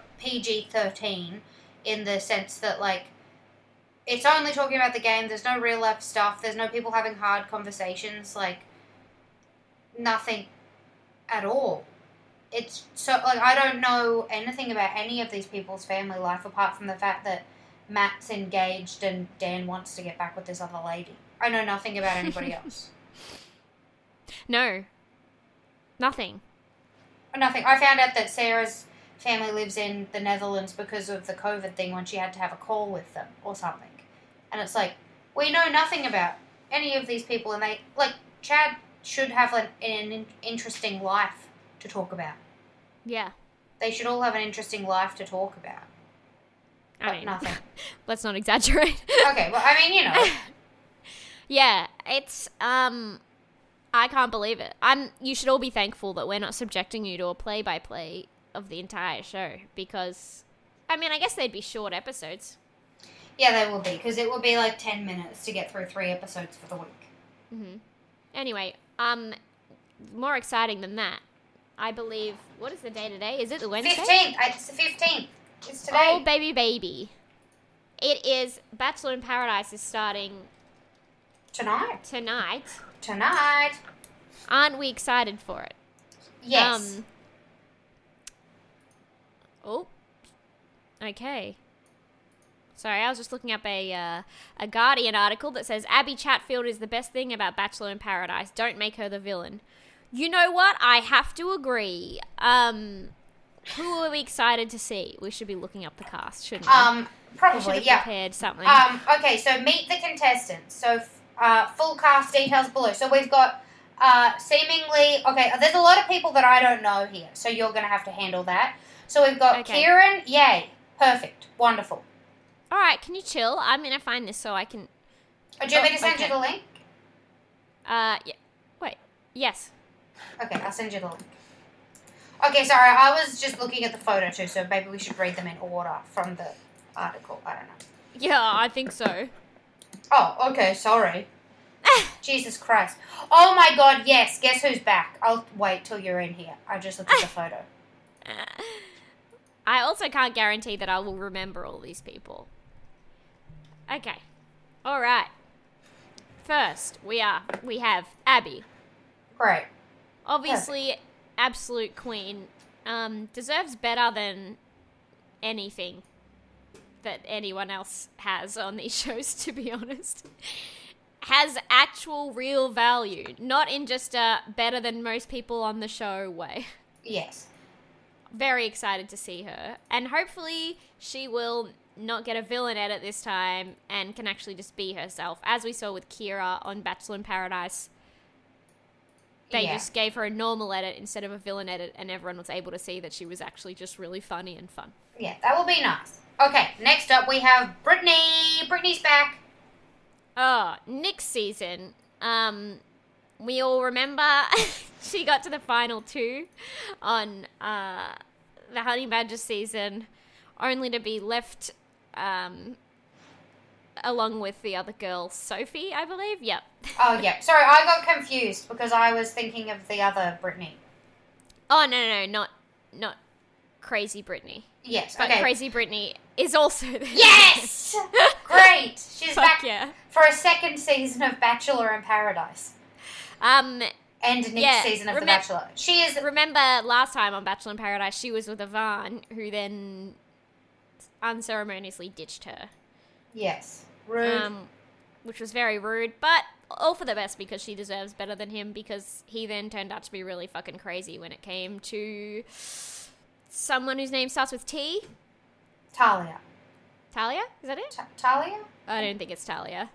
PG-13 in the sense that, like, it's only talking about the game, there's no real life stuff, there's no people having hard conversations, like, nothing at all. It's so, like, I don't know anything about any of these people's family life apart from the fact that Matt's engaged and Dan wants to get back with this other lady. I know nothing about anybody else. No. Nothing. Nothing. I found out that Sarah's family lives in the Netherlands because of the COVID thing when she had to have a call with them or something. And it's like, we know nothing about any of these people, and they, like, Chad should have an interesting life to talk about. Yeah. They should all have an interesting life to talk about. I mean, nothing. Let's not exaggerate. Okay, well, I mean, you know. Yeah, it's, I can't believe it. You should all be thankful that we're not subjecting you to a play-by-play of the entire show because, I mean, I guess they'd be short episodes. Yeah, they will be, because it will be like 10 minutes to get through 3 episodes for the week. Mm-hmm. Anyway, more exciting than that, I believe, what is the day today? Is it the Wednesday? 15th. It's the 15th. It's today. Oh, baby. It is Bachelor in Paradise is starting... Tonight. Aren't we excited for it? Yes. Okay. Sorry, I was just looking up a Guardian article that says Abby Chatfield is the best thing about Bachelor in Paradise. Don't make her the villain. You know what? I have to agree. Who are we excited to see? We should be looking up the cast, shouldn't we? Probably, yeah. Prepared something. Okay, so meet the contestants. So, full cast details below. So we've got seemingly... Okay, there's a lot of people that I don't know here, so you're going to have to handle that. So we've got Kieran. Yay. Perfect. Wonderful. All right, can you chill? I'm going to find this so I can... Do you want me to send you the link? Yeah. Wait. Yes. Okay, I'll send you the link. Okay, sorry, I was just looking at the photo too, so maybe we should read them in order from the article. I don't know. Yeah, I think so. Oh, okay, sorry. Jesus Christ. Oh my God, yes, guess who's back? I'll wait till you're in here. I just looked at the photo. I also can't guarantee that I will remember all these people. Okay. All right. First, we have Abby. Great. Obviously, absolute queen. Deserves better than anything that anyone else has on these shows, to be honest. Has actual real value, not in just a better than most people on the show way. Yes. Very excited to see her. And hopefully she will not get a villain edit this time and can actually just be herself. As we saw with Kira on Bachelor in Paradise. They just gave her a normal edit instead of a villain edit, and everyone was able to see that she was actually just really funny and fun. Yeah, that will be nice. Okay, next up we have Brittany. Brittany's back. Oh, Nick's season. We all remember she got to the final 2 on the Honey Badger season, only to be left along with the other girl, Sophie, I believe. Yep. Oh, yeah. Sorry, I got confused because I was thinking of the other Brittany. Oh, no, not Crazy Brittany. Yes, but okay. Crazy Brittany is also there. Yes! Great! She's back yeah. for a second season of Bachelor in Paradise. And Nick's season of The Bachelor. She is... Remember last time on Bachelor in Paradise, she was with Yvonne, who then unceremoniously ditched her. Yes. Rude. Which was very rude, but all for the best because she deserves better than him because he then turned out to be really fucking crazy when it came to someone whose name starts with T. Talia. Talia? Is that it? Talia? I don't think it's Talia.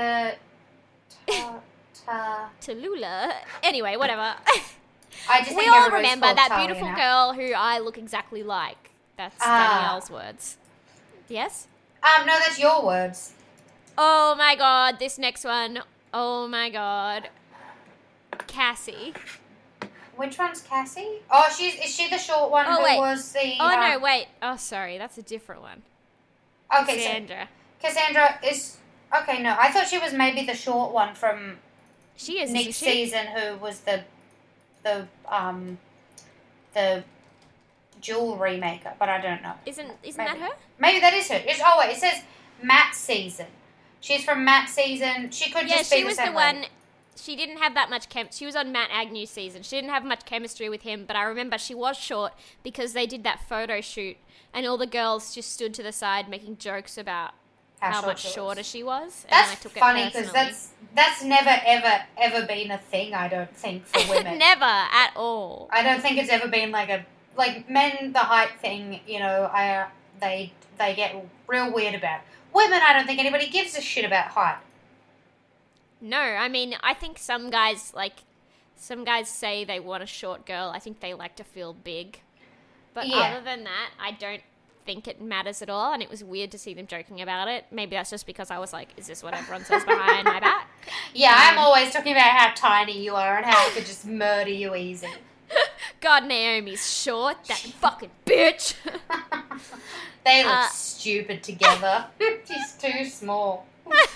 Tallulah. Anyway, whatever. We all remember that Talia beautiful now. girl who I look exactly like. That's Danielle's words. Yes? No, that's your words. Oh my god, this next one. Oh my god. Cassie. Which one's Cassie? Oh, is she the short one was the... no, wait. Oh, sorry, that's a different one. Okay, Cassandra. So Cassandra is... Okay, no, I thought she was maybe the short one from she is, Nick's season who was the jewelry maker, but I don't know. Isn't that her? Maybe that is her. It says Matt's season. She's from Matt's season. She could just be the same. Yeah, she was the one... She didn't have that much she was on Matt Agnew's season. She didn't have much chemistry with him, but I remember she was short because they did that photo shoot and all the girls just stood to the side making jokes about how much shorter she was. And that's I took funny because that's never, ever been a thing, I don't think, for women. Never, at all. I don't think it's ever been like men, the height thing, you know, they get real weird about. Women, I don't think anybody gives a shit about height. No, I mean, I think some guys say they want a short girl. I think they like to feel big. But other than that, I don't think it matters at all. And it was weird to see them joking about it. Maybe that's just because I was like, is this what everyone says behind my back? Yeah, I'm always talking about how tiny you are and how I could just murder you easy. God, Naomi's short. That fucking bitch. They look stupid together. She's too small.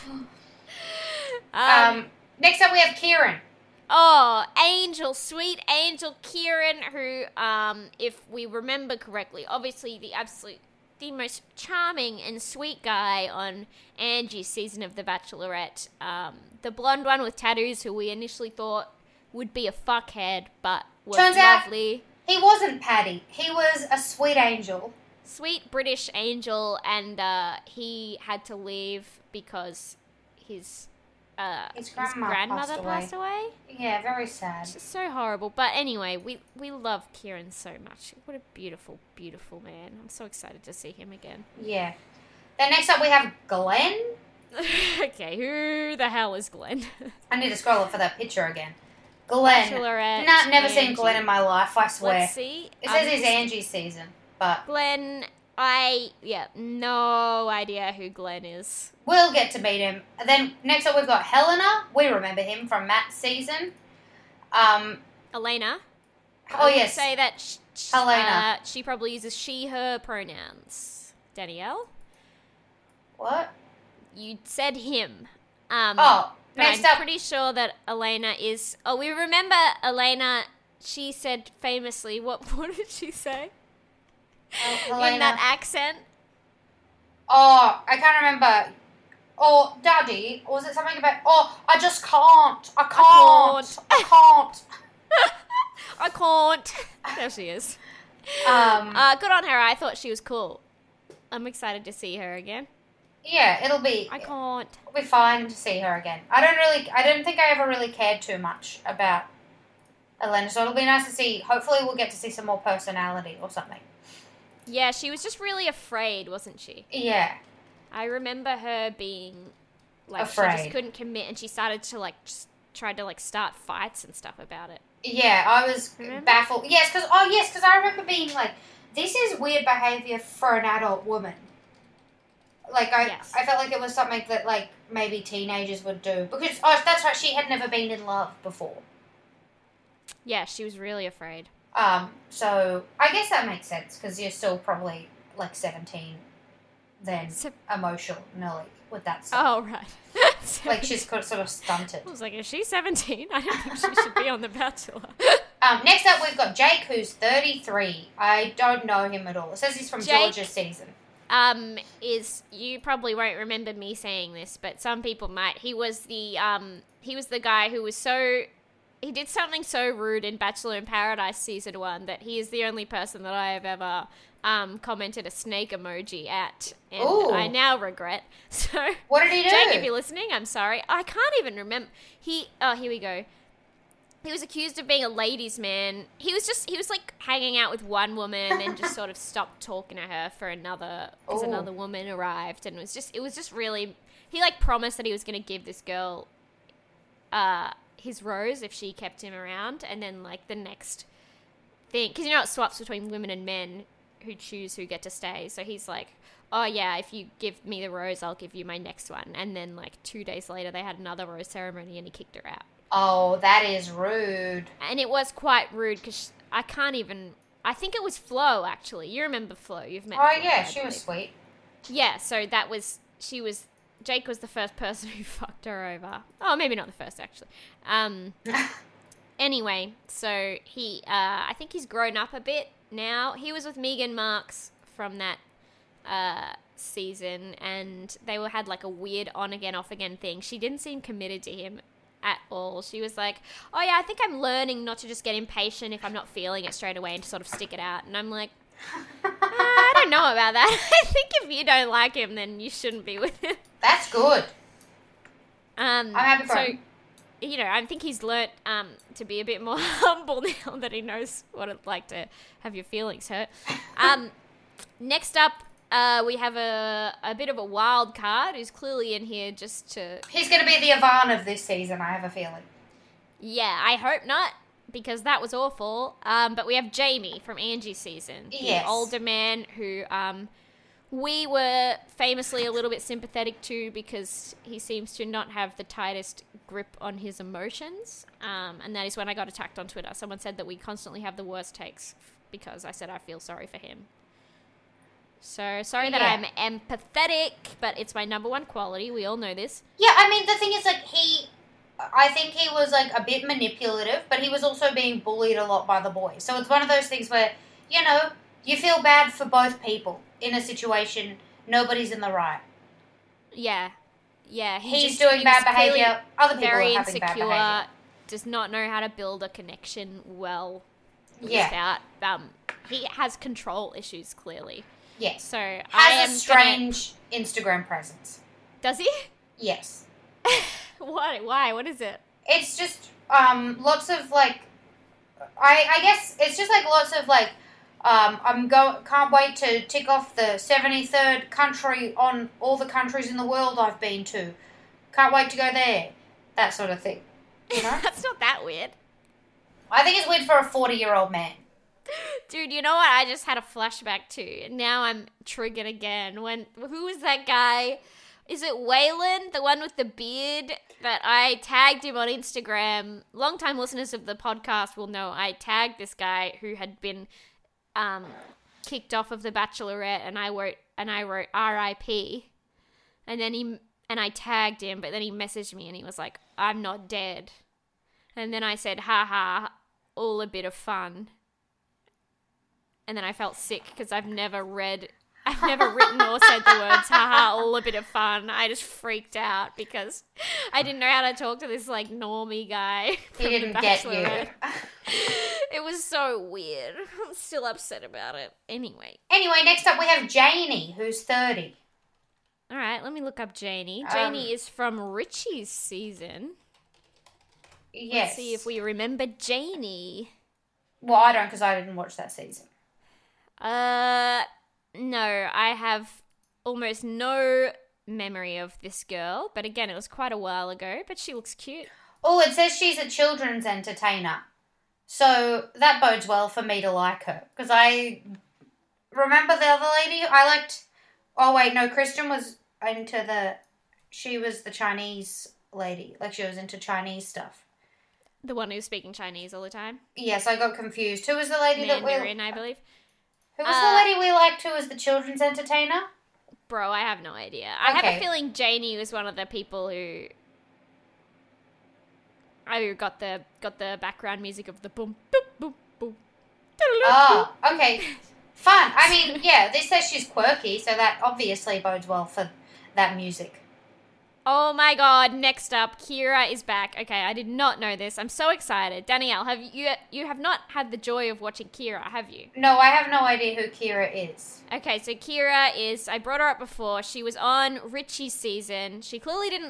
Next up we have Kieran. Oh, Angel, sweet Angel Kieran, who, if we remember correctly, obviously the most charming and sweet guy on Angie's season of The Bachelorette. The blonde one with tattoos, who we initially thought would be a fuckhead, but was Turns lovely. out he wasn't Paddy. He was a sweet angel. Sweet British angel, and he had to leave because his grandmother passed away. Yeah, very sad. It's so horrible. But anyway, we love Kieran so much. What a beautiful, beautiful man. I'm so excited to see him again. Yeah. Then next up we have Glenn. Okay, who the hell is Glenn? I need to scroll up for that picture again. Glenn. Bachelorette. Nah, never Angie. seen Glenn in my life, I swear. Let's see. It says it's Angie's season, but... Glenn, no idea who Glenn is. We'll get to meet him. And then next up we've got Helena. We remember him from Matt's season. Elena. Oh, yes. Say that Helena. she probably uses she, her pronouns. Danielle? What? You said him. Next I'm up... pretty sure that Elena is... Oh, we remember Elena, she said famously... What did she say? Helena. In that accent? Oh, I can't remember. Oh, Daddy, or was it something about... Oh, I just can't. I can't. I can't. There she is. Good on her. I thought she was cool. I'm excited to see her again. Yeah, it'll be... I can't. It'll be fine to see her again. I don't think I ever really cared too much about Elena, so it'll be nice to see. Hopefully we'll get to see some more personality or something. Yeah, she was just really afraid, wasn't she? Yeah. I remember her being, like, afraid. She just couldn't commit, and she started to, like, just tried to, like, start fights and stuff about it. Yeah, I was baffled. Yes, because I remember being like, this is weird behavior for an adult woman. Like, I felt like it was something that, like, maybe teenagers would do. Because, that's right, she had never been in love before. Yeah, she was really afraid. So, I guess that makes sense, because you're still probably, like, 17 then emotionally with that stuff. Oh, right. Like, she's sort of stunted. I was like, is she 17? I don't think she should be on The Bachelor. Next up, we've got Jake, who's 33. I don't know him at all. It says he's from Georgia's season. You probably won't remember me saying this, but some people might. He was the guy who was he did something so rude in Bachelor in Paradise season 1 that he is the only person that I have ever commented a snake emoji at, and I now regret. So what did he do? Jake, if you're listening, I'm sorry. I can't even remember. Here we go. He was accused of being a ladies' man. He was like hanging out with one woman and then just sort of stopped talking to her for another, because another woman arrived, and it was just really, he like promised that he was going to give this girl his rose if she kept him around, and then like the next thing, because you know it swaps between women and men who choose who get to stay, so he's like, oh yeah, if you give me the rose, I'll give you my next one, and then like 2 days later they had another rose ceremony and he kicked her out. Oh, that is rude. And it was quite rude because I think it was Flo, actually. You remember Flo. You've met Flo. Oh, yeah, she was sweet. Yeah, so Jake was the first person who fucked her over. Oh, maybe not the first, actually. Anyway, so I think he's grown up a bit now. He was with Megan Marks from that season, and they had like a weird on-again, off-again thing. She didn't seem committed to him at all. She was like, oh yeah, I think I'm learning not to just get impatient if I'm not feeling it straight away and to sort of stick it out. And I'm like, I don't know about that. I think if you don't like him, then you shouldn't be with him. That's good. I'm happy for him. You know, I think he's learnt to be a bit more humble now that he knows what it's like to have your feelings hurt. Next up, we have a bit of a wild card who's clearly in here just to... He's going to be the Ivan of this season, I have a feeling. Yeah, I hope not, because that was awful. But we have Jamie from Angie's season. Yes. The older man who we were famously a little bit sympathetic too because he seems to not have the tightest grip on his emotions. And that is when I got attacked on Twitter. Someone said that we constantly have the worst takes because I said I feel sorry for him. So sorry that I'm empathetic, but it's my number one quality. We all know this. Yeah, I mean, the thing is, like, I think he was, like, a bit manipulative, but he was also being bullied a lot by the boys. So it's one of those things where, you know, you feel bad for both people in a situation. Nobody's in the right. Yeah. Yeah. He's doing bad behavior. Other people very are having bad insecure, behavior. does not know how to build a connection well. Yeah. Without, he has control issues, clearly. Yes. So has a strange Instagram presence. Does he? Yes. What? Why? What is it? It's just lots of like, I guess it's just like lots of like, can't wait to tick off the 73rd country on all the countries in the world I've been to. Can't wait to go there. That sort of thing. You know? That's not that weird. I think it's weird for a 40-year-old man. Dude, you know what I just had a flashback to? Now I'm triggered again. Who was that guy? Is it Waylon, the one with the beard? That I tagged him on Instagram. Long-time listeners of the podcast will know I tagged this guy who had been kicked off of The Bachelorette, and I wrote R.I.P. And I tagged him, but then he messaged me and he was like, "I'm not dead." And then I said, "Ha, all a bit of fun." And then I felt sick because I've never written or said the words, "haha, all a bit of fun." I just freaked out because I didn't know how to talk to this, like, normie guy. He didn't get you. It was so weird. I'm still upset about it. Anyway, next up we have Janie, who's 30. All right, let me look up Janie. Janie is from Richie's season. Yes. Let's see if we remember Janie. Well, I don't, because I didn't watch that season. No, I have almost no memory of this girl. But again, it was quite a while ago. But she looks cute. Oh, it says she's a children's entertainer. So that bodes well for me to like her. Because I remember the other lady I liked. Oh, wait, no, Kristen was she was the Chinese lady. Like, she was into Chinese stuff. The one who's speaking Chinese all the time? Yes, I got confused. Who was the lady Mandarin, I believe. Who was the lady we liked who was the children's entertainer? Bro, I have no idea. I have a feeling Janie was one of the people who got the background music of the boom, boom, boom, boom. Oh, okay. Fun. I mean, yeah, this says she's quirky, so that obviously bodes well for that music. Oh my god, next up, Kira is back. Okay, I did not know this. I'm so excited. Danielle, you have not had the joy of watching Kira, have you? No, I have no idea who Kira is. Okay, so Kira is, I brought her up before. She was on Richie's season. She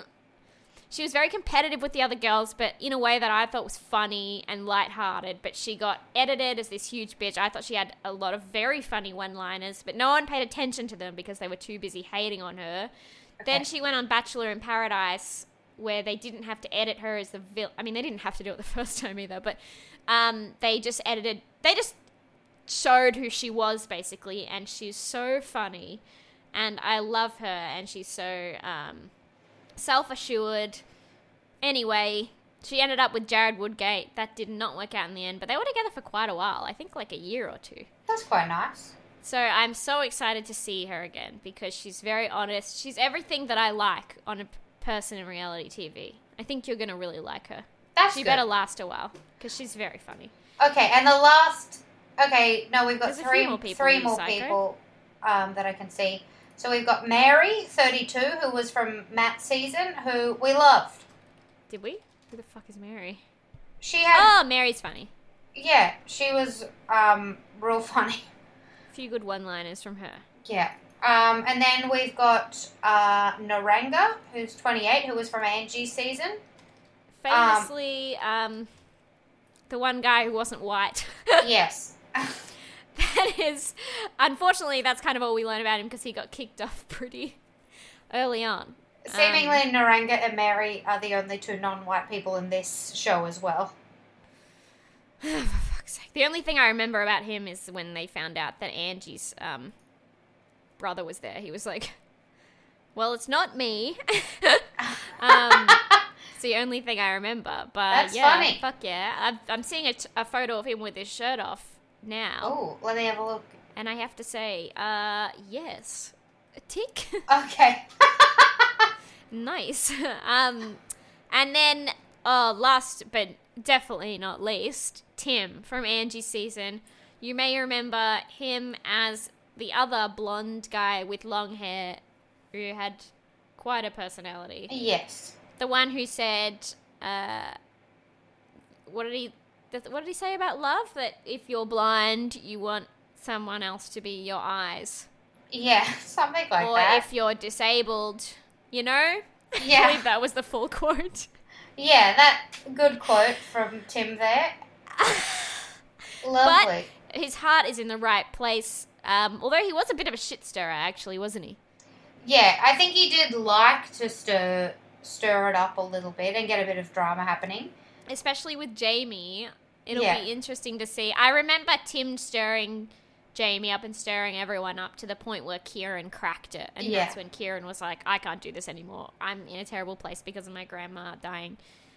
was very competitive with the other girls, but in a way that I thought was funny and lighthearted. But she got edited as this huge bitch. I thought she had a lot of very funny one-liners, but no one paid attention to them because they were too busy hating on her. Okay. Then she went on Bachelor in Paradise, where they didn't have to edit her as the villain. I mean, they didn't have to do it the first time either, but they just showed who she was, basically, and she's so funny, and I love her, and she's so self-assured. Anyway, she ended up with Jared Woodgate. That did not work out in the end, but they were together for quite a while. I think like a year or two. That's quite nice. So I'm so excited to see her again because she's very honest. She's everything that I like on a person in reality TV. I think you're going to really like her. She better last a while because she's very funny. Okay, and the last... Okay, no, we've got There's three more people that I can see. So we've got Mary, 32, who was from Matt's season, who we loved. Did we? Who the fuck is Mary? Oh, Mary's funny. Yeah, she was real funny. A few good one-liners from her. Yeah. And then we've got Naranga, who's 28, who was from Angie's season. Famously, the one guy who wasn't white. Yes. That is, unfortunately, that's kind of all we learned about him because he got kicked off pretty early on. Seemingly, Naranga and Mary are the only two non-white people in this show as well. For fuck's sake. The only thing I remember about him is when they found out that Angie's brother was there. He was like, well, it's not me. It's the only thing I remember. But That's yeah, funny. fuck yeah. I'm seeing a photo of him with his shirt off now. Oh, let me have a look. And I have to say, yes. A tick. Okay. Nice. And then, last but definitely not least, Tim from Angie's season. You may remember him as the other blonde guy with long hair who had quite a personality. Yes. The one who said, what did he say about love? That if you're blind, you want someone else to be your eyes. Yeah, something like or that. if you're disabled, you know? Yeah. I believe that was the full quote. Yeah, that good quote from Tim there. Lovely. But his heart is in the right place. Although he was a bit of a shit stirrer, actually, wasn't he? Yeah, I think he did like to stir it up a little bit and get a bit of drama happening. Especially with Jamie. It'll Yeah. be interesting to see. I remember Tim stirring Jamie up and stirring everyone up to the point where Kieran cracked it. And Yeah. that's when Kieran was like, I can't do this anymore. I'm in a terrible place because of my grandma dying.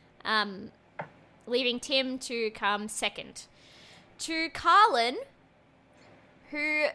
Leaving Tim to come second. To Carlin, who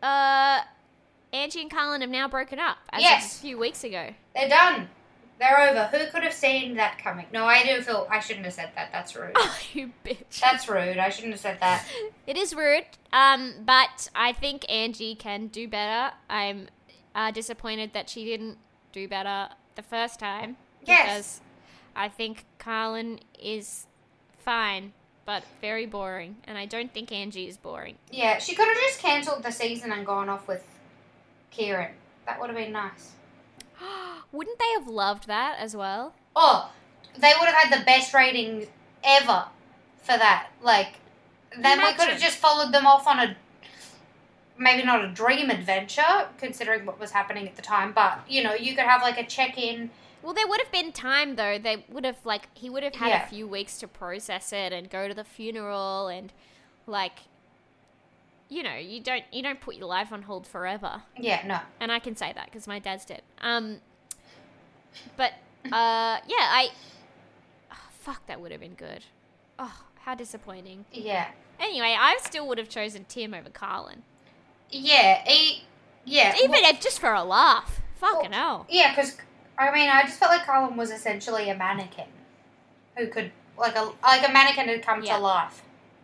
Angie and Carlin have now broken up as Yes. of a few weeks ago. They're done. They're over. Who could have seen that coming? No, I do feel I shouldn't have said that. That's rude. Oh, you bitch. That's rude. I shouldn't have said that. It is rude, but I think Angie can do better. I'm disappointed that she didn't do better the first time. Yes. Because I think Carlin is fine, but very boring. And I don't think Angie is boring. Yeah, she could have just cancelled the season and gone off with Kieran. That would have been nice. Wouldn't they have loved that as well? Oh, they would have had the best ratings ever for that. Like, then we could Imagine. have just followed them off on a, maybe not a dream adventure, considering what was happening at the time, but, you know, you could have, like, a check-in. Well, there would have been time, though. They would have, like, he would have had Yeah. a few weeks to process it and go to the funeral and, like, you know, you don't put your life on hold forever. Yeah, no. And I can say that because my dad's dead. But, yeah, fuck, that would have been good. Oh, how disappointing. Yeah. Anyway, I still would have chosen Tim over Carlin. Yeah, Even just for a laugh. Fucking hell. Yeah, because, I mean, I just felt like Carlin was essentially a mannequin who could, like a mannequin had come Yeah. to life.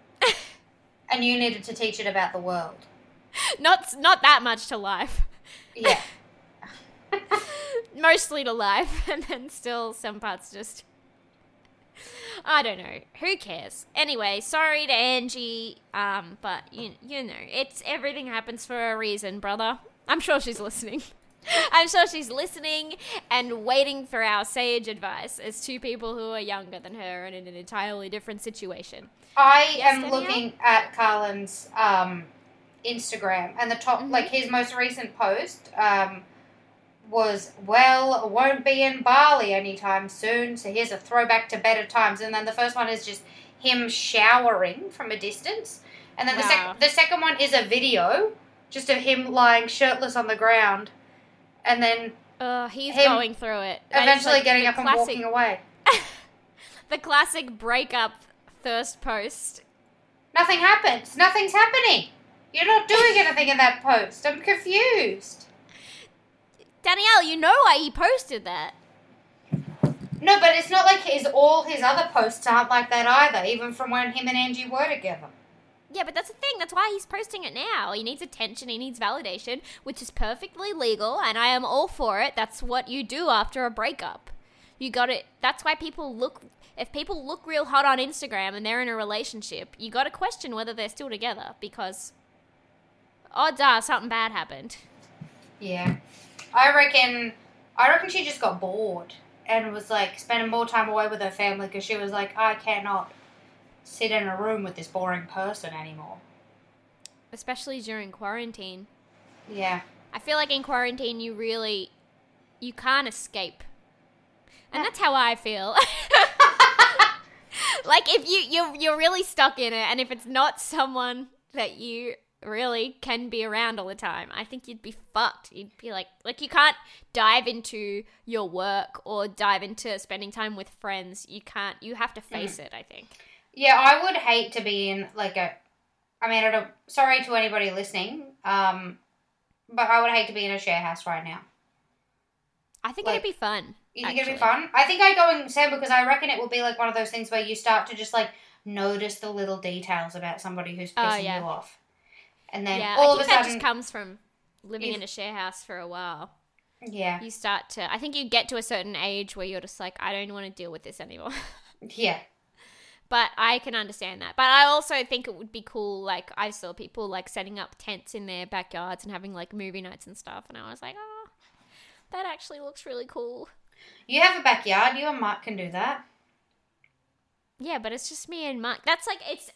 And you needed to teach it about the world. Not that much to life. Yeah. Mostly to life, and then still some parts just... I don't know. Who cares? Anyway, sorry to Angie, but you know, it's everything happens for a reason, brother. I'm sure she's listening. I'm sure she's listening and waiting for our sage advice as two people who are younger than her and in an entirely different situation. I Yes, am Danielle? looking at Carlin's Instagram, and the top, like his most recent post was, well, won't be in Bali anytime soon, so here's a throwback to better times. And then the first one is just him showering from a distance. And then Wow. the second one is a video, just of him lying shirtless on the ground. And then He's Him going through it. That is, eventually like, getting the up and classic- walking away. The classic breakup thirst post. Nothing happens. Nothing's happening. You're not doing anything in that post. I'm confused. Danielle, you know why he posted that. No, but it's not like all his other posts aren't like that either, even from when him and Angie were together. Yeah, but that's the thing. That's why he's posting it now. He needs attention. He needs validation, which is perfectly legal, and I am all for it. That's what you do after a breakup. You got it. That's why people look... If people look real hot on Instagram and they're in a relationship, you got to question whether they're still together, because odds are something bad happened. Yeah. I reckon she just got bored and was, like, spending more time away with her family because she was like, I cannot sit in a room with this boring person anymore. Especially during quarantine. Yeah. I feel like in quarantine you can't escape. And that's how I feel. Like if you're really stuck in it, and if it's not someone that you really can be around all the time. I think you'd be fucked. You'd be like you can't dive into your work or dive into spending time with friends. You have to face it, I think. Yeah, I would hate to be in I don't, sorry to anybody listening, but I would hate to be in a share house right now. I think it'd be fun. You think it'd be fun? I think I'd go in Sam because I reckon it will be like one of those things where you start to just like notice the little details about somebody who's pissing you off. And then all of a sudden... that just comes from living in a share house for a while. Yeah. You start to... I think you get to a certain age where you're just like, I don't want to deal with this anymore. Yeah. But I can understand that. But I also think it would be cool, like, I saw people, like, setting up tents in their backyards and having, like, movie nights and stuff. And I was like, oh, that actually looks really cool. You have a backyard. You and Mark can do that. Yeah, but it's just me and Mark. That's, like, it's...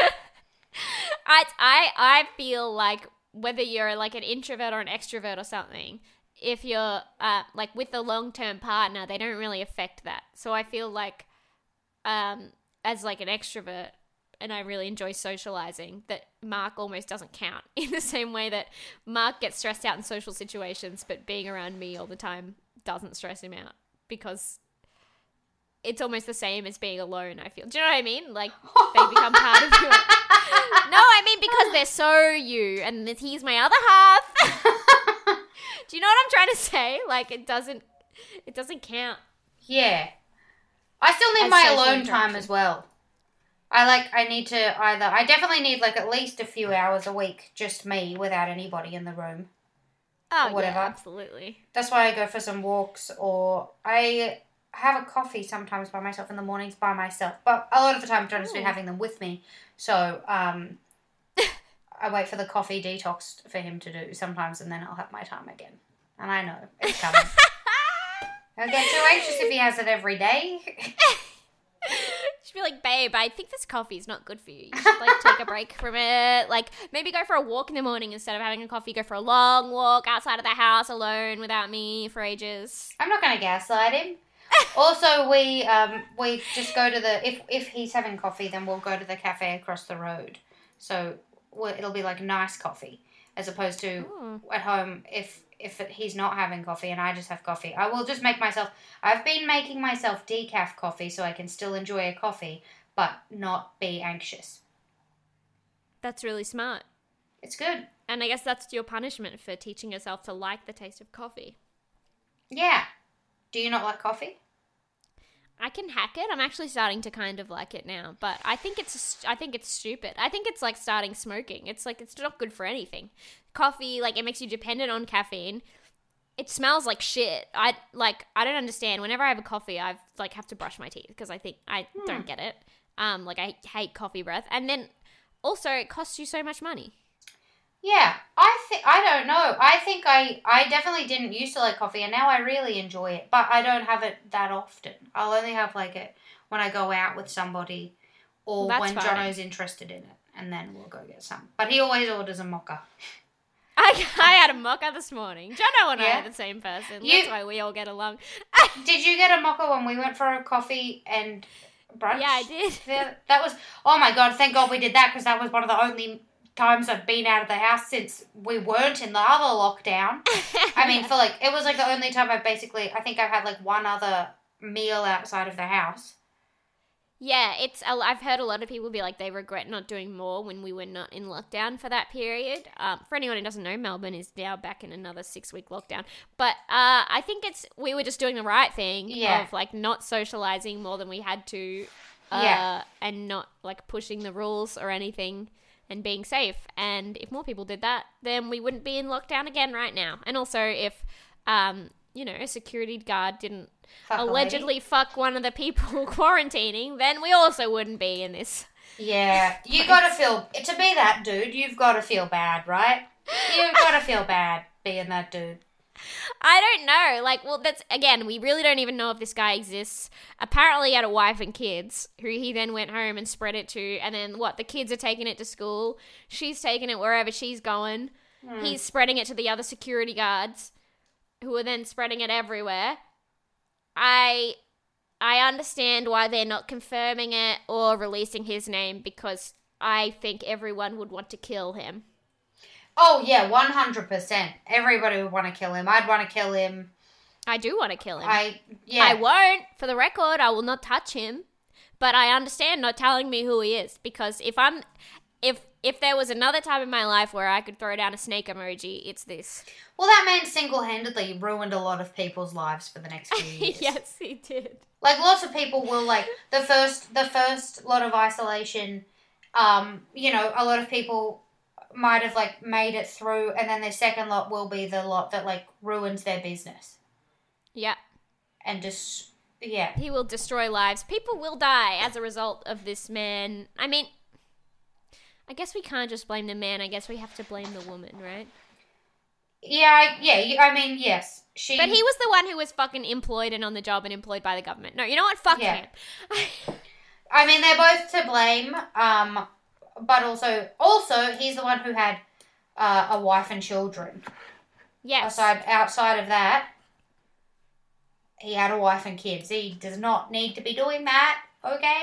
I feel like whether you're like an introvert or an extrovert or something, if you're like with a long-term partner, they don't really affect that. So I feel like as like an extrovert, and I really enjoy socializing, that Mark almost doesn't count in the same way that Mark gets stressed out in social situations, but being around me all the time doesn't stress him out because it's almost the same as being alone, I feel. Do you know what I mean? Like, they become part of you. No, I mean because they're so you, and he's my other half. Do you know what I'm trying to say? Like, it doesn't count. Yeah. I still need my alone time as well. I definitely need like at least a few hours a week, just me, without anybody in the room. Oh, or whatever. Yeah, absolutely. That's why I go for some walks, or I have a coffee sometimes by myself in the mornings by myself. But a lot of the time, John has been having them with me. So I wait for the coffee detox for him to do sometimes, and then I'll have my time again. And I know, it's coming. I'll get too anxious if he has it every day. She'd be like, babe, I think this coffee is not good for you. You should like take a break from it. Like maybe go for a walk in the morning instead of having a coffee. Go for a long walk outside of the house alone without me for ages. I'm not going to gaslight him. Also, we just go to if he's having coffee, then we'll go to the cafe across the road. So it'll be like nice coffee, as opposed to at home if he's not having coffee and I just have coffee. I will just I've been making myself decaf coffee so I can still enjoy a coffee, but not be anxious. That's really smart. It's good. And I guess that's your punishment for teaching yourself to like the taste of coffee. Yeah. Do you not like coffee? I can hack it. I'm actually starting to kind of like it now, but I think it's stupid. I think it's like starting smoking. It's like it's not good for anything. Coffee, like it makes you dependent on caffeine. It smells like shit. I don't understand. Whenever I have a coffee, I've like have to brush my teeth because I think I don't get it. Like I hate coffee breath, and then also it costs you so much money. Yeah, I don't know. I think I definitely didn't used to like coffee, and now I really enjoy it. But I don't have it that often. I'll only have like it when I go out with somebody, or when Jono's interested in it, and then we'll go get some. But he always orders a mocha. I had a mocha this morning. Jono and I are the same person. That's why we all get along. Did you get a mocha when we went for a coffee and brunch? Yeah, I did. That was, oh my God, thank God we did that, because that was one of the only times I've been out of the house since we weren't in the other lockdown. I mean, it was like the only time I think I've had like one other meal outside of the house. Yeah, I've heard a lot of people be like they regret not doing more when we were not in lockdown for that period. For anyone who doesn't know, Melbourne is now back in another 6-week lockdown. But I think we were just doing the right thing of like not socializing more than we had to, and not like pushing the rules or anything and being safe. And if more people did that, then we wouldn't be in lockdown again right now. And also if a security guard didn't allegedly fuck one of the people quarantining, then we also wouldn't be in this. Yeah, you gotta feel, to be that dude, you've gotta feel bad, right? You've gotta feel bad being that dude. I don't know. That's, again, we really don't even know if this guy exists. Apparently he had a wife and kids who he then went home and spread it to, and then the kids are taking it to school. She's taking it wherever she's going. He's spreading it to the other security guards who are then spreading it everywhere. I understand why they're not confirming it or releasing his name, because I think everyone would want to kill him. Oh, yeah, 100%. Everybody would want to kill him. I'd want to kill him. I do want to kill him. I won't. For the record, I will not touch him. But I understand not telling me who he is, because if there was another time in my life where I could throw down a snake emoji, it's this. Well, that man single-handedly ruined a lot of people's lives for the next few years. Yes, he did. Like, lots of people will, like, the first lot of isolation, you know, a lot of people might have, like, made it through, and then their second lot will be the lot that, like, ruins their business. Yeah. And just, yeah. He will destroy lives. People will die as a result of this man. I mean, I guess we can't just blame the man. I guess we have to blame the woman, right? Yeah, I mean, yes. But he was the one who was fucking employed and on the job and employed by the government. No, you know what? Fuck him. I mean, they're both to blame, but also he's the one who had a wife and children. Yes. Outside of that, he had a wife and kids. He does not need to be doing that, okay?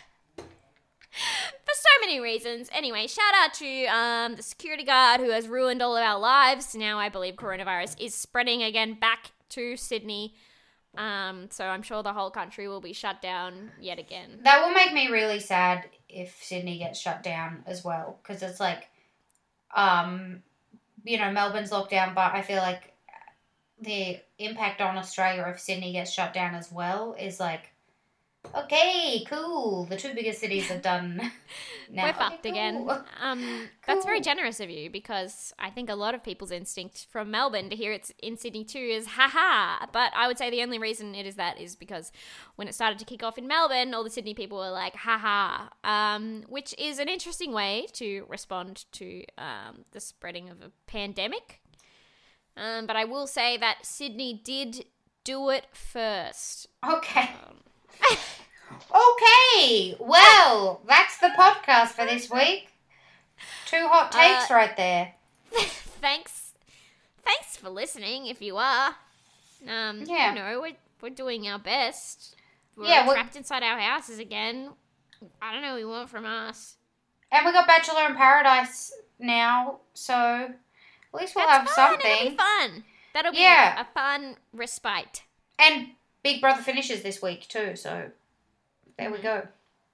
For so many reasons. Anyway, shout out to the security guard who has ruined all of our lives. Now I believe coronavirus is spreading again back to Sydney. So I'm sure the whole country will be shut down yet again. That will make me really sad if Sydney gets shut down as well. Because it's like, you know, Melbourne's locked down, but I feel like the impact on Australia if Sydney gets shut down as well is like, okay, cool. The two biggest cities are done now. We're fucked cool. again. That's very generous of you, because I think a lot of people's instinct from Melbourne to hear it's in Sydney too is haha. But I would say the only reason it is that is because when it started to kick off in Melbourne, all the Sydney people were like haha, which is an interesting way to respond to the spreading of a pandemic. But I will say that Sydney did do it first. Okay. Okay, well, that's the podcast for this week. 2 hot takes right there. Thanks for listening, if you are. Yeah. You know, we're doing our best. We're trapped inside our houses again. I don't know what you want from us. And we got Bachelor in Paradise now, so at least we'll have something. It'll be fun. That'll be a fun respite. And Big Brother finishes this week too, so there we go.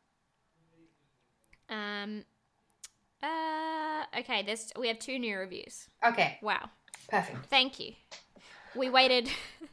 Okay, we have 2 new reviews. Okay. Wow. Perfect. Thank you. We waited.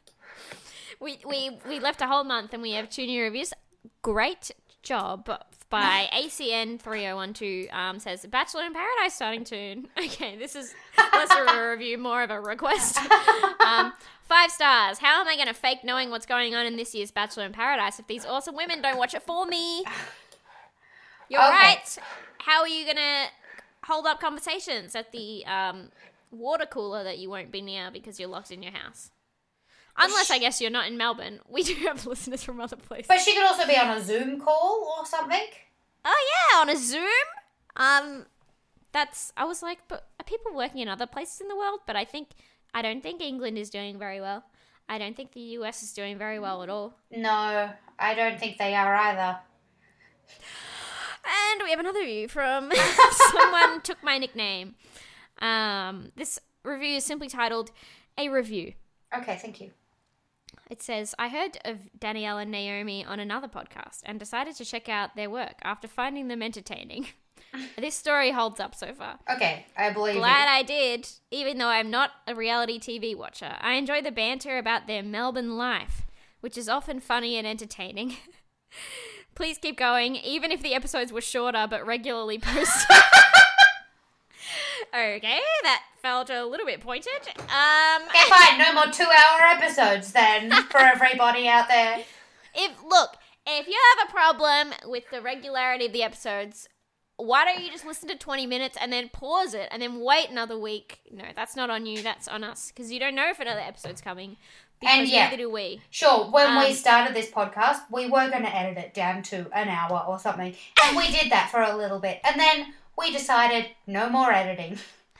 we left a whole month and we have 2 new reviews. Great job. By ACN 3012 says Bachelor in Paradise starting soon. Okay, this is less of a review, more of a request. 5 stars. How am I going to fake knowing what's going on in this year's Bachelor in Paradise if these awesome women don't watch it for me? You're right. How are you going to hold up conversations at the water cooler that you won't be near because you're locked in your house? Unless, I guess, you're not in Melbourne. We do have listeners from other places. But she could also be on a Zoom call or something. Oh, yeah, on a Zoom? I was like, but are people working in other places in the world? But I don't think England is doing very well. I don't think the US is doing very well at all. No, I don't think they are either. And we have another review from someone took my nickname. This review is simply titled, A Review. Okay, thank you. It says, I heard of Danielle and Naomi on another podcast and decided to check out their work after finding them entertaining. This story holds up so far. Okay, I believe Glad I did, even though I'm not a reality TV watcher. I enjoy the banter about their Melbourne life, which is often funny and entertaining. Please keep going, even if the episodes were shorter but regularly posted. Okay, that felt a little bit pointed. Okay, fine. No more 2-hour episodes then for everybody out there. If you have a problem with the regularity of the episodes, why don't you just listen to 20 minutes and then pause it and then wait another week? No, that's not on you. That's on us, because you don't know if another episode's coming. Because neither do we. Sure, when we started this podcast, we were going to edit it down to an hour or something. And we did that for a little bit. And then we decided no more editing.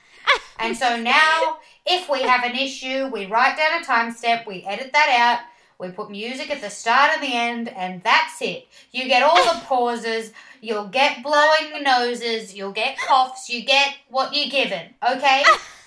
And so now, if we have an issue, we write down a timestamp, we edit that out, We put music at the start and the end, and that's it. You get all the pauses, you'll get blowing noses, you'll get coughs, you get what you're given, okay?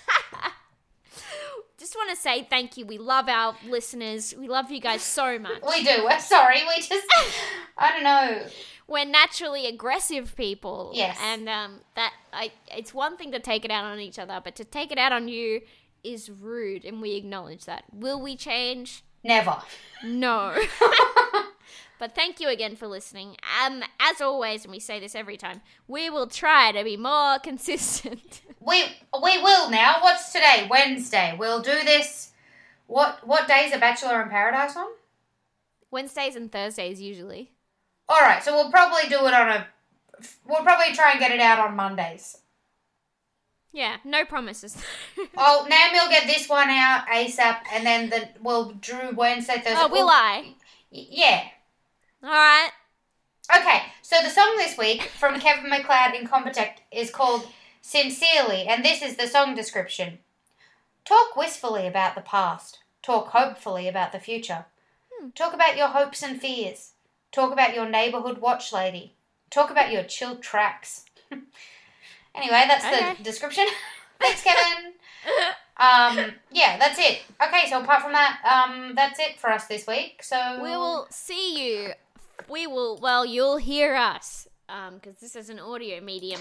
Just want to say thank you. We love our listeners. We love you guys so much. We do. We're sorry. We just, I don't know. We're naturally aggressive people. Yes. And it's one thing to take it out on each other, but to take it out on you is rude, and we acknowledge that. Will we change? Never. No. But thank you again for listening. As always, and we say this every time, we will try to be more consistent. We will now. What's today? Wednesday. We'll do this. What day is a Bachelor in Paradise on? Wednesdays and Thursdays usually. All right, so we'll probably do it we'll probably try and get it out on Mondays. Yeah, no promises. Oh, Naomi will get this one out ASAP, and then we'll do Wednesday, Thursday. Oh, will I? Yeah. All right. Okay, so the song this week from Kevin MacLeod in Compotech is called Sincerely, and this is the song description. Talk wistfully about the past. Talk hopefully about the future. Talk about your hopes and fears. Talk about your neighbourhood watch lady. Talk about your chill tracks. Anyway, that's the description. Thanks, Kevin. Yeah, that's it. Okay, so apart from that, that's it for us this week. So we will see you. Well, you'll hear us, because this is an audio medium.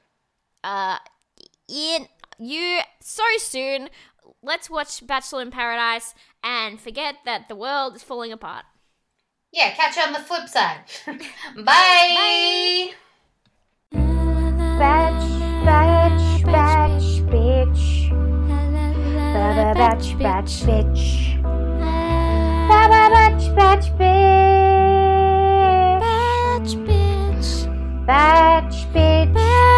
So soon. Let's watch Bachelor in Paradise and forget that the world is falling apart. Yeah, catch you on the flip side. Bye. Bye. Batch, bitch. Batch, bitch. Batch, bitch. Batch, bitch.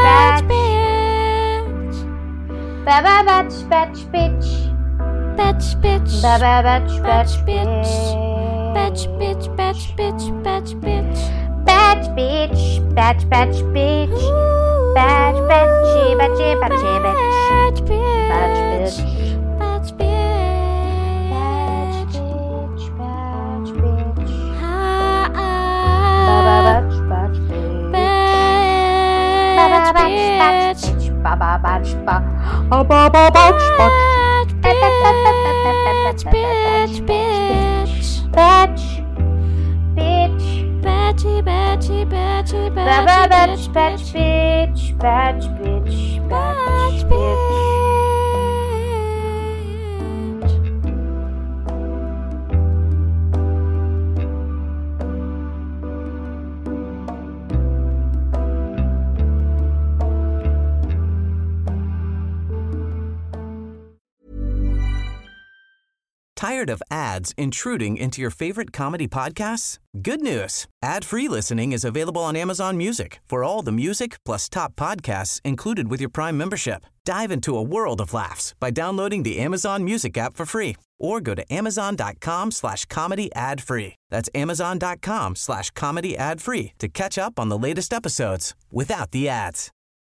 Batch, bitch. Batch, bitch. Batch, bitch. Batch, bitch. Batch, bitch. Batch, bitch. Batch, bitch. Batch, bitch. Batch, batchy, batchy, batchy, bitch. Batch, bitch. Batch, bitch. Batch, bitch. Batch, bitch. Batch, batch, bitch. Batch, bitch. Baba, batch, batch, bitch, bitch. Batch, bitch. Batchy, batchy, batchy, batchy, batch, bitch. Batch, bitch. Batch, bitch. Tired of ads intruding into your favorite comedy podcasts? Good news. Ad-free listening is available on Amazon Music for all the music plus top podcasts included with your Prime membership. Dive into a world of laughs by downloading the Amazon Music app for free or go to amazon.com/comedy ad-free. That's amazon.com/comedy ad-free to catch up on the latest episodes without the ads.